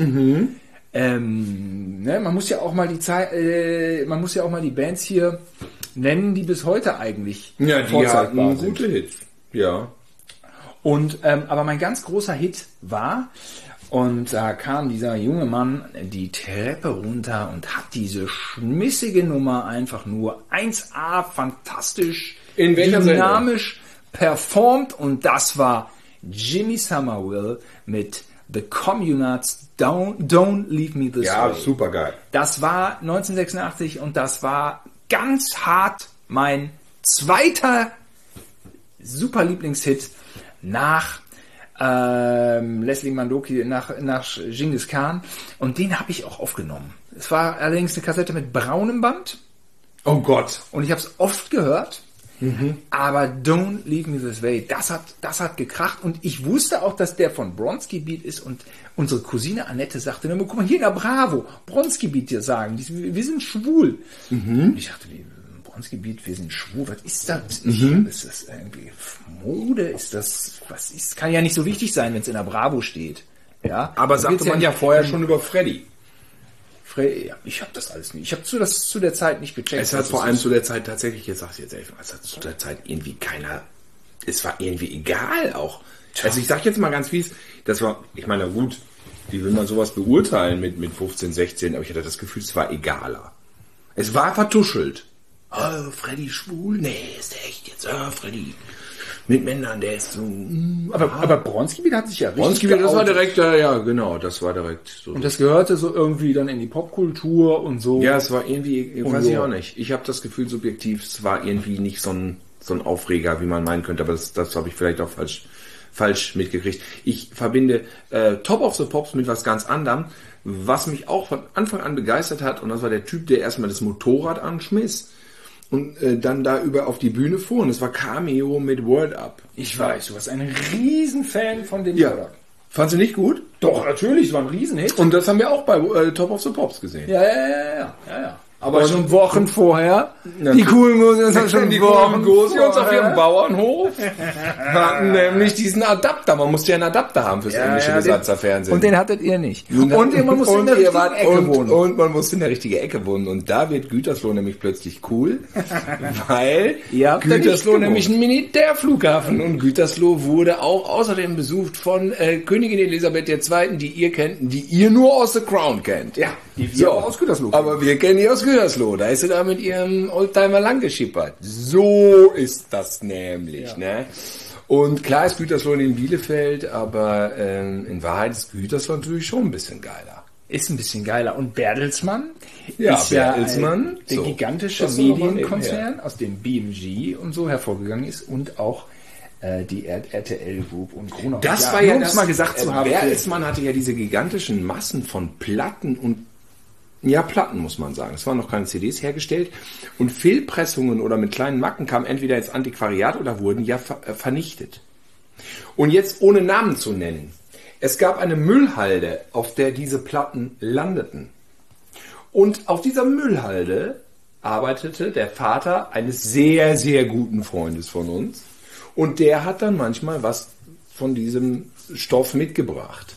[SPEAKER 1] Man muss ja auch mal die Bands hier nennen, die bis heute eigentlich
[SPEAKER 2] die hatten gute Hits. Ja.
[SPEAKER 1] Und aber mein ganz großer Hit war, und da kam dieser junge Mann die Treppe runter und hat diese schmissige Nummer einfach nur 1A fantastisch,
[SPEAKER 2] in welcher
[SPEAKER 1] dynamisch performt, und das war Jimmy Somerville mit The Communards, Don't Leave Me This Way.
[SPEAKER 2] Ja, super geil.
[SPEAKER 1] Das war 1986 und das war ganz hart mein zweiter super Lieblingshit nach Leslie Mandoki, nach Genghis Khan. Und den habe ich auch aufgenommen. Es war allerdings eine Kassette mit braunem Band.
[SPEAKER 2] Oh Gott.
[SPEAKER 1] Und ich habe es oft gehört. Aber Don't Leave Me This Way, das hat gekracht. Und ich wusste auch, dass der von Bronski Beat ist. Und unsere Cousine Annette sagte mir, guck mal, hier in der Bravo, Bronski Beat dir sagen, wir sind schwul. Und ich dachte, Bronski Beat, wir sind schwul, was ist das? Ist das irgendwie Mode? Ist das, was ist? Kann ja nicht so wichtig sein, wenn es in der Bravo steht. Ja?
[SPEAKER 2] Aber sagte man ja vorher schon über Freddy.
[SPEAKER 1] Ja, ich habe das alles nicht. Ich habe das zu der Zeit nicht gecheckt.
[SPEAKER 2] Es hat vor allem zu der Zeit tatsächlich, jetzt sag's jetzt einfach, es hat zu der Zeit irgendwie keiner, es war irgendwie egal auch. Also ich sag jetzt mal ganz fies, das war, ich meine, gut, wie will man sowas beurteilen mit 15, 16, aber ich hatte das Gefühl, es war egaler. Es war vertuschelt. Oh, Freddy schwul? Nee, ist der echt jetzt? Oh, Freddy mit Männern, der ist so...
[SPEAKER 1] Aber Bronski hat sich ja richtig
[SPEAKER 2] Bronski, das war direkt, ja genau, das war direkt so.
[SPEAKER 1] Und das gehörte so irgendwie dann in die Popkultur und so.
[SPEAKER 2] Ja, es war irgendwie, weiß ich auch nicht. Ich habe das Gefühl subjektiv, es war irgendwie nicht so ein Aufreger, wie man meinen könnte, aber das habe ich vielleicht auch falsch mitgekriegt. Ich verbinde Top of the Pops mit was ganz anderem, was mich auch von Anfang an begeistert hat, und das war der Typ, der erstmal das Motorrad anschmiss und dann da über auf die Bühne fuhr, und es war Cameo mit Word Up.
[SPEAKER 1] Ich weiß, du warst ein Riesenfan von dem
[SPEAKER 2] Produkt. Fandst du nicht gut?
[SPEAKER 1] Doch, natürlich, es war ein Riesenhit.
[SPEAKER 2] Und das haben wir auch bei Top of the Pops gesehen.
[SPEAKER 1] Ja. Aber schon Wochen vorher. Die coolen Gosios haben schon Wochen
[SPEAKER 2] Gosios auf ihrem Bauernhof hatten nämlich diesen Adapter. Man musste ja einen Adapter haben fürs englische Besatzerfernsehen.
[SPEAKER 1] Und den hattet ihr nicht. Und man musste in der richtigen Ecke wohnen.
[SPEAKER 2] Und man musste in der richtigen Ecke wohnen. Und da wird Gütersloh nämlich plötzlich cool, weil Gütersloh nämlich ein Militärflughafen, und Gütersloh wurde auch außerdem besucht von Königin Elisabeth II., die ihr kennt, die ihr nur aus The Crown kennt.
[SPEAKER 1] Ja, die wir auch aus Gütersloh kennen.
[SPEAKER 2] Aber wir kennen die aus Gütersloh. Da ist sie da mit ihrem Oldtimer lang geschippert. So ist das nämlich, ne? Und klar ist Gütersloh in Bielefeld, aber in Wahrheit ist Gütersloh natürlich schon ein bisschen geiler.
[SPEAKER 1] Ist ein bisschen geiler. Und Bertelsmann
[SPEAKER 2] ist Bertelsmann,
[SPEAKER 1] der gigantische Medienkonzern, aus dem BMG und so hervorgegangen ist, und auch die RTL Group und Gruner.
[SPEAKER 2] Das war ja das, mal gesagt zu haben. Bertelsmann hatte ja diese gigantischen Massen von Platten und Platten, muss man sagen. Es waren noch keine CDs hergestellt. Und Fehlpressungen oder mit kleinen Macken kamen entweder ins Antiquariat oder wurden ja vernichtet. Und jetzt ohne Namen zu nennen. Es gab eine Müllhalde, auf der diese Platten landeten. Und auf dieser Müllhalde arbeitete der Vater eines sehr, sehr guten Freundes von uns. Und der hat dann manchmal was von diesem Stoff mitgebracht.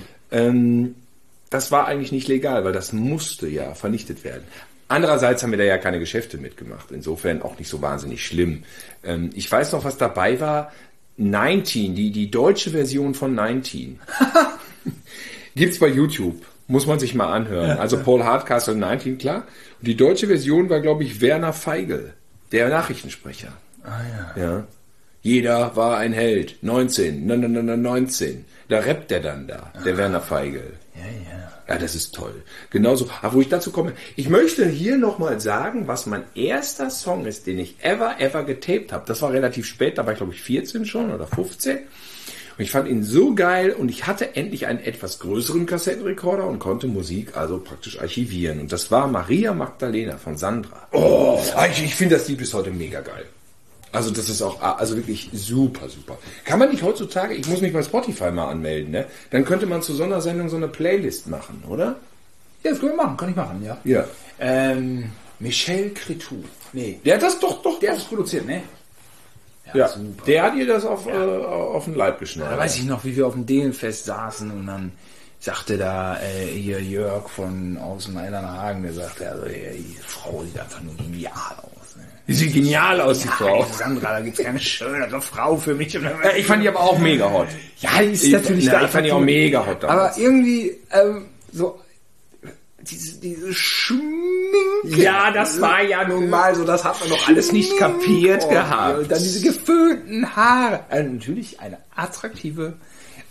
[SPEAKER 2] Das war eigentlich nicht legal, weil das musste ja vernichtet werden. Andererseits haben wir da ja keine Geschäfte mitgemacht. Insofern auch nicht so wahnsinnig schlimm. Ich weiß noch, was dabei war. 19, die deutsche Version von 19. Gibt's bei YouTube. Muss man sich mal anhören. Also Paul Hardcastle 19, klar. Und die deutsche Version war, glaube ich, Werner Feigl, der Nachrichtensprecher. Ja. Jeder war ein Held. 19. Da rappt der dann da, der Werner Feigl. Ja, das ist toll. Genauso, wo ich dazu komme. Ich möchte hier nochmal sagen, was mein erster Song ist, den ich ever getaped habe. Das war relativ spät, da war ich glaube ich 14 schon oder 15. Und ich fand ihn so geil, und ich hatte endlich einen etwas größeren Kassettenrekorder und konnte Musik also praktisch archivieren. Und das war Maria Magdalena von Sandra. Oh, ich finde das Lied bis heute mega geil. Also das ist auch, also wirklich super. Kann man nicht heutzutage, ich muss mich bei Spotify mal anmelden, ne? Dann könnte man zu so einer Sendung so eine Playlist machen, oder?
[SPEAKER 1] Ja, das können wir machen, kann ich machen, ja.
[SPEAKER 2] Ja.
[SPEAKER 1] Michel Cretou.
[SPEAKER 2] Nee. Der hat das doch.
[SPEAKER 1] Der hat es produziert, ne?
[SPEAKER 2] Ja, super. Der hat ihr das auf den Leib geschnallt.
[SPEAKER 1] Da weiß ich noch, wie wir auf dem Dänenfest saßen, und dann sagte da hier Jörg von aus Meilernhagen, der sagte, also die Frau sieht einfach nur genial aus.
[SPEAKER 2] Die sieht genial aus, die Frau.
[SPEAKER 1] Sandra, da gibt's keine schönere Frau für mich.
[SPEAKER 2] Ich fand die aber auch mega hot.
[SPEAKER 1] Ja, die ist natürlich da.
[SPEAKER 2] Ich fand die auch mega hot damals.
[SPEAKER 1] Aber irgendwie, so, diese Schminke.
[SPEAKER 2] Ja, das war ja nun mal so, das hat man doch alles nicht kapiert gehabt.
[SPEAKER 1] Und dann diese geföhnten Haare. Natürlich eine attraktive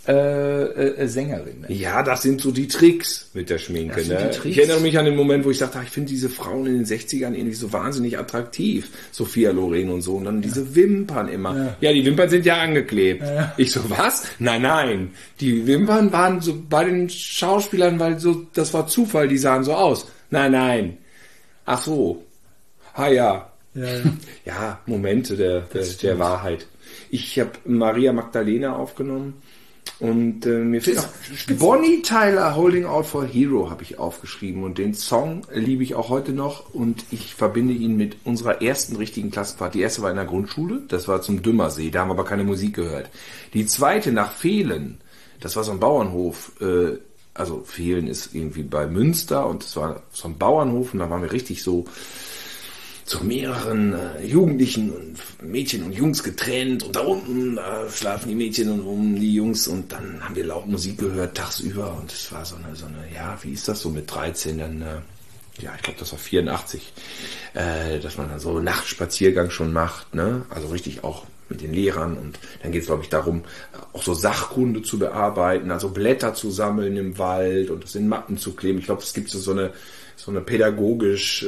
[SPEAKER 1] Sängerin. Ne?
[SPEAKER 2] Ja, das sind so die Tricks mit der Schminke. Ne? Ich erinnere mich an den Moment, wo ich dachte, ich finde diese Frauen in den 60ern irgendwie so wahnsinnig attraktiv. Sophia Loren und so. Und dann diese Wimpern immer. Ja, die Wimpern sind ja angeklebt. Ja. Ich so, was? Nein. Die Wimpern waren so bei den Schauspielern, weil so, das war Zufall, die sahen so aus. Nein. Ach so. Ja. Ja, Momente der Wahrheit. Ich habe Maria Magdalena aufgenommen. Und mir fehlt noch Bonnie Tyler, Holding Out for Hero habe ich aufgeschrieben und den Song liebe ich auch heute noch und ich verbinde ihn mit unserer ersten richtigen Klassenfahrt. Die erste war in der Grundschule, das war zum Dümmersee, da haben wir aber keine Musik gehört. Die zweite nach Fehlen, das war so ein Bauernhof, also Fehlen ist irgendwie bei Münster und das war so ein Bauernhof und da waren wir richtig so zu mehreren Jugendlichen und Mädchen und Jungs getrennt und da unten schlafen die Mädchen und oben die Jungs und dann haben wir laut Musik gehört tagsüber und es war so eine, ja, wie ist das so mit 13 dann, ja, ich glaube das war 84, dass man dann so Nachtspaziergang schon macht, ne, also richtig auch mit den Lehrern und dann geht es glaube ich darum, auch so Sachkunde zu bearbeiten, also Blätter zu sammeln im Wald und das in Mappen zu kleben. Ich glaube, es gibt so eine pädagogisch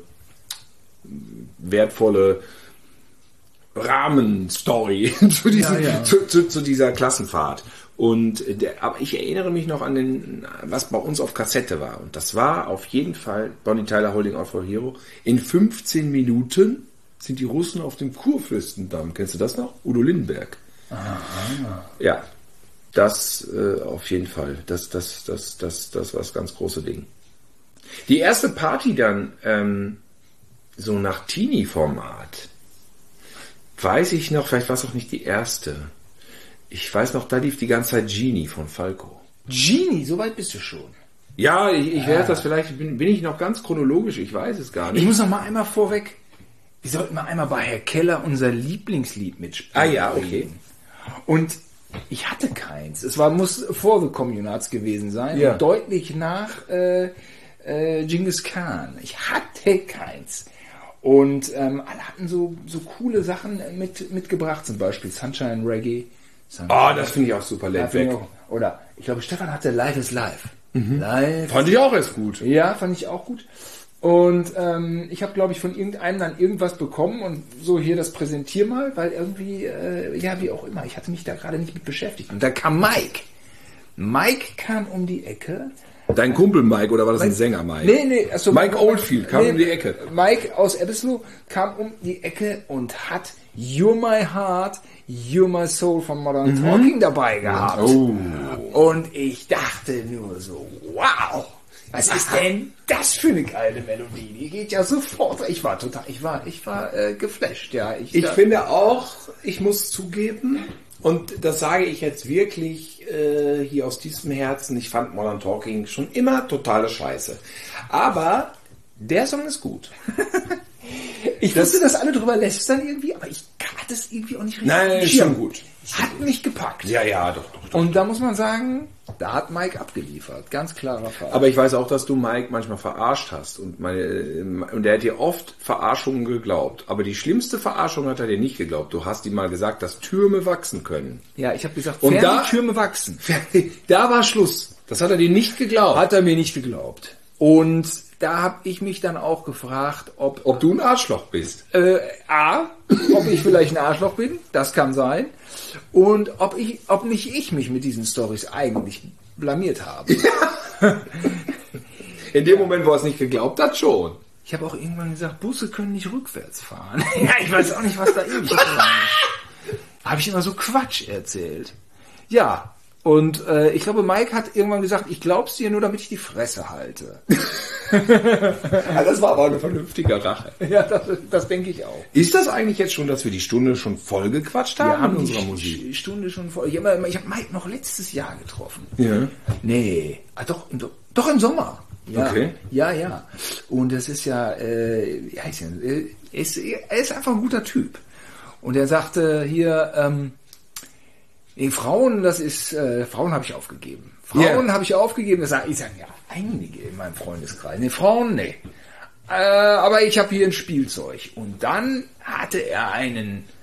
[SPEAKER 2] wertvolle Rahmenstory zu dieser Klassenfahrt. Und aber ich erinnere mich noch an was bei uns auf Kassette war. Und das war auf jeden Fall Bonnie Tyler, Holding Out for Hero. In 15 Minuten sind die Russen auf dem Kurfürstendamm. Kennst du das noch? Udo Lindenberg. Ja, das auf jeden Fall. Das war das ganz große Ding. Die erste Party dann so nach Teenie-Format. Weiß ich noch, vielleicht war es auch nicht die erste. Ich weiß noch, da lief die ganze Zeit Genie von Falco.
[SPEAKER 1] Genie, so weit bist du schon.
[SPEAKER 2] Ja, ich werde das vielleicht, bin ich noch ganz chronologisch, ich weiß es gar nicht.
[SPEAKER 1] Ich muss noch mal einmal vorweg, wir sollten mal einmal bei Herr Keller unser Lieblingslied mitspielen.
[SPEAKER 2] Ah ja, okay.
[SPEAKER 1] Und ich hatte keins. muss vor The Communards gewesen sein.
[SPEAKER 2] Ja.
[SPEAKER 1] Und deutlich nach Genghis Khan. Ich hatte keins. Und alle hatten so coole Sachen mitgebracht, zum Beispiel Sunshine Reggae.
[SPEAKER 2] Das finde ich auch super laid back.
[SPEAKER 1] Oder ich glaube, Stefan hatte Life is Life.
[SPEAKER 2] Fand ich auch erst gut.
[SPEAKER 1] Ja, fand ich auch gut. Und ich habe, glaube ich, von irgendeinem dann irgendwas bekommen und so hier das präsentier mal, weil irgendwie, wie auch immer, ich hatte mich da gerade nicht mit beschäftigt. Und da kam Mike. Mike kam um die Ecke.
[SPEAKER 2] Dein Kumpel Mike, oder war das ein Sänger Mike?
[SPEAKER 1] Nee. Also
[SPEAKER 2] Mike Oldfield kam um die Ecke.
[SPEAKER 1] Mike aus Ebbslow kam um die Ecke und hat You're My Heart, You're My Soul von Modern Talking dabei gehabt.
[SPEAKER 2] Oh.
[SPEAKER 1] Und ich dachte nur so, wow, was ist denn das für eine geile Melodie? Die geht ja sofort. Ich war geflasht, ja.
[SPEAKER 2] Ich finde auch, ich muss zugeben, und das sage ich jetzt wirklich hier aus diesem Herzen, ich fand Modern Talking schon immer totale Scheiße. Aber der Song ist gut.
[SPEAKER 1] Ich wusste, dass alle drüber lästern irgendwie, aber ich hatte es irgendwie auch nicht richtig.
[SPEAKER 2] Nein, ist schon gut.
[SPEAKER 1] Hat mich gepackt.
[SPEAKER 2] Ja, doch.
[SPEAKER 1] Und da muss man sagen, da hat Mike abgeliefert. Ganz klarer Fall.
[SPEAKER 2] Aber ich weiß auch, dass du Mike manchmal verarscht hast. Und er hat dir oft Verarschungen geglaubt. Aber die schlimmste Verarschung hat er dir nicht geglaubt. Du hast ihm mal gesagt, dass Türme wachsen können.
[SPEAKER 1] Ja, ich habe gesagt,
[SPEAKER 2] und
[SPEAKER 1] die Türme wachsen.
[SPEAKER 2] Da war Schluss. Das hat er dir nicht geglaubt.
[SPEAKER 1] Hat er mir nicht geglaubt. Und da habe ich mich dann auch gefragt, ob
[SPEAKER 2] du ein Arschloch bist.
[SPEAKER 1] Ob ich vielleicht ein Arschloch bin, das kann sein. Und ob nicht ich mich mit diesen Storys eigentlich blamiert habe.
[SPEAKER 2] In dem Moment, wo er es nicht geglaubt hat, schon.
[SPEAKER 1] Ich habe auch irgendwann gesagt, Busse können nicht rückwärts fahren. Ja, ich weiß auch nicht, was da ist. Habe ich immer so Quatsch erzählt. Ja, und ich glaube, Mike hat irgendwann gesagt, ich glaub's dir nur, damit ich die Fresse halte.
[SPEAKER 2] Ja, das war aber eine vernünftige Rache.
[SPEAKER 1] Ja, das denke ich auch.
[SPEAKER 2] Ist das eigentlich jetzt schon, dass wir die Stunde schon voll gequatscht haben?
[SPEAKER 1] Wir haben unserer Musik? Die Stunde schon voll. Ich habe Mike noch letztes Jahr getroffen.
[SPEAKER 2] Ja.
[SPEAKER 1] Nee, doch im Sommer. Ja.
[SPEAKER 2] Okay.
[SPEAKER 1] Ja. Und das ist ja, er ist einfach ein guter Typ. Und er sagte hier, Frauen habe ich aufgegeben. Habe ich aufgegeben. Das sagen ja einige in meinem Freundeskreis. Nee, Frauen, nee. Aber ich habe hier ein Spielzeug. Und dann hatte er einen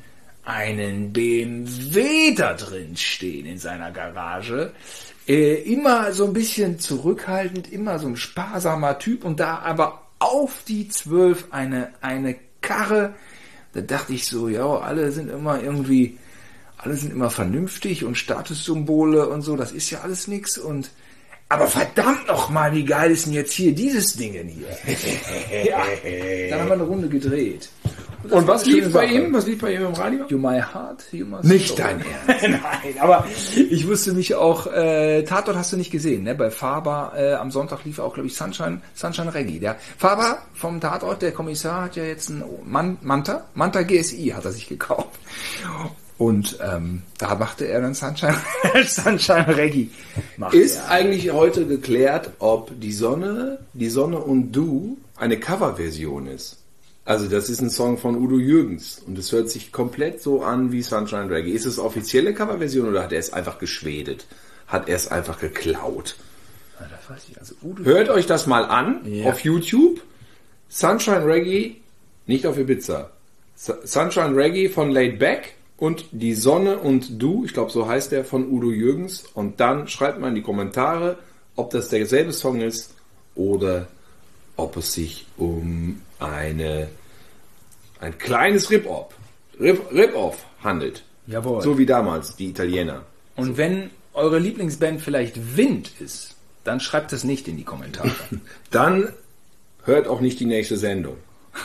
[SPEAKER 1] einen BMW da drin stehen in seiner Garage. Immer so ein bisschen zurückhaltend, immer so ein sparsamer Typ und da aber auf die 12 eine Karre. Da dachte ich so, ja, alle sind immer vernünftig und Statussymbole und so, das ist ja alles nix und aber verdammt nochmal, wie geil ist denn jetzt hier dieses Ding hier? Ja, dann haben wir eine Runde gedreht.
[SPEAKER 2] Und was lief bei ihm? Was lief bei ihm im Radio?
[SPEAKER 1] You My Heart, You Must
[SPEAKER 2] Nicht
[SPEAKER 1] Know.
[SPEAKER 2] dein Ernst.
[SPEAKER 1] Nein, aber ich wusste mich auch, Tatort hast du nicht gesehen, ne? Bei Faber am Sonntag lief auch, glaube ich, Sunshine Reggae. Der Faber vom Tatort, der Kommissar, hat ja jetzt einen Manta GSI hat er sich gekauft. Und da machte er dann Sunshine Reggae.
[SPEAKER 2] Ist eigentlich heute geklärt, ob die Sonne und du eine Coverversion ist? Also das ist ein Song von Udo Jürgens und es hört sich komplett so an wie Sunshine Reggae. Ist es offizielle Coverversion oder hat er es einfach geschwedet? Hat er es einfach geklaut?
[SPEAKER 1] Ja, das weiß ich. Also Udo
[SPEAKER 2] Hört euch das mal an auf YouTube. Sunshine Reggae, nicht auf Ibiza. Sunshine Reggae von Laid Back und Die Sonne und Du, ich glaube so heißt der, von Udo Jürgens. Und dann schreibt mal in die Kommentare, ob das derselbe Song ist oder ob es sich um ein kleines Rip-Off handelt.
[SPEAKER 1] Jawohl.
[SPEAKER 2] So wie damals, die Italiener.
[SPEAKER 1] Und wenn eure Lieblingsband vielleicht Wind ist, dann schreibt es nicht in die Kommentare.
[SPEAKER 2] Dann hört auch nicht die nächste Sendung.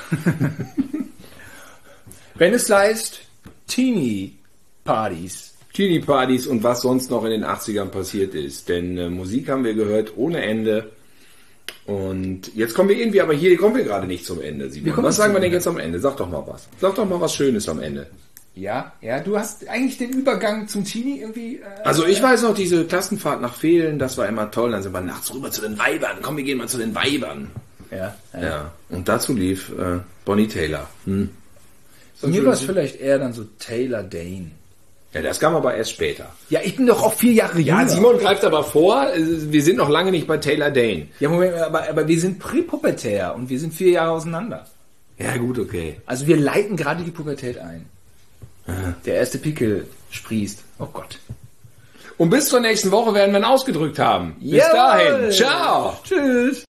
[SPEAKER 1] Wenn es heißt Teenie-Partys.
[SPEAKER 2] Teenie-Partys und was sonst noch in den 80ern passiert ist. Denn Musik haben wir gehört ohne Ende. Und jetzt kommen wir irgendwie, aber hier kommen wir gerade nicht zum Ende. Simon. Was sagen wir denn jetzt am Ende? Sag doch mal was. Sag doch mal was Schönes am Ende.
[SPEAKER 1] Ja, du hast eigentlich den Übergang zum Teenie irgendwie...
[SPEAKER 2] Also ich weiß noch, diese Klassenfahrt nach Vehlen, das war immer toll. Dann sind wir nachts rüber zu den Weibern. Komm, wir gehen mal zu den Weibern.
[SPEAKER 1] Ja.
[SPEAKER 2] Und dazu lief Bonnie Taylor.
[SPEAKER 1] Bei mir war es vielleicht eher dann so Taylor Dane.
[SPEAKER 2] Ja, das kam aber erst später.
[SPEAKER 1] Ja, ich bin doch auch 4 Jahre jünger.
[SPEAKER 2] Ja, Simon greift aber vor, wir sind noch lange nicht bei Taylor Dane.
[SPEAKER 1] Ja, Moment, aber wir sind präpubertär und wir sind 4 Jahre auseinander.
[SPEAKER 2] Ja, gut, okay.
[SPEAKER 1] Also wir leiten gerade die Pubertät ein. Der erste Pickel sprießt. Oh Gott.
[SPEAKER 2] Und bis zur nächsten Woche werden wir ihn ausgedrückt haben. Bis dahin. Ciao.
[SPEAKER 1] Tschüss.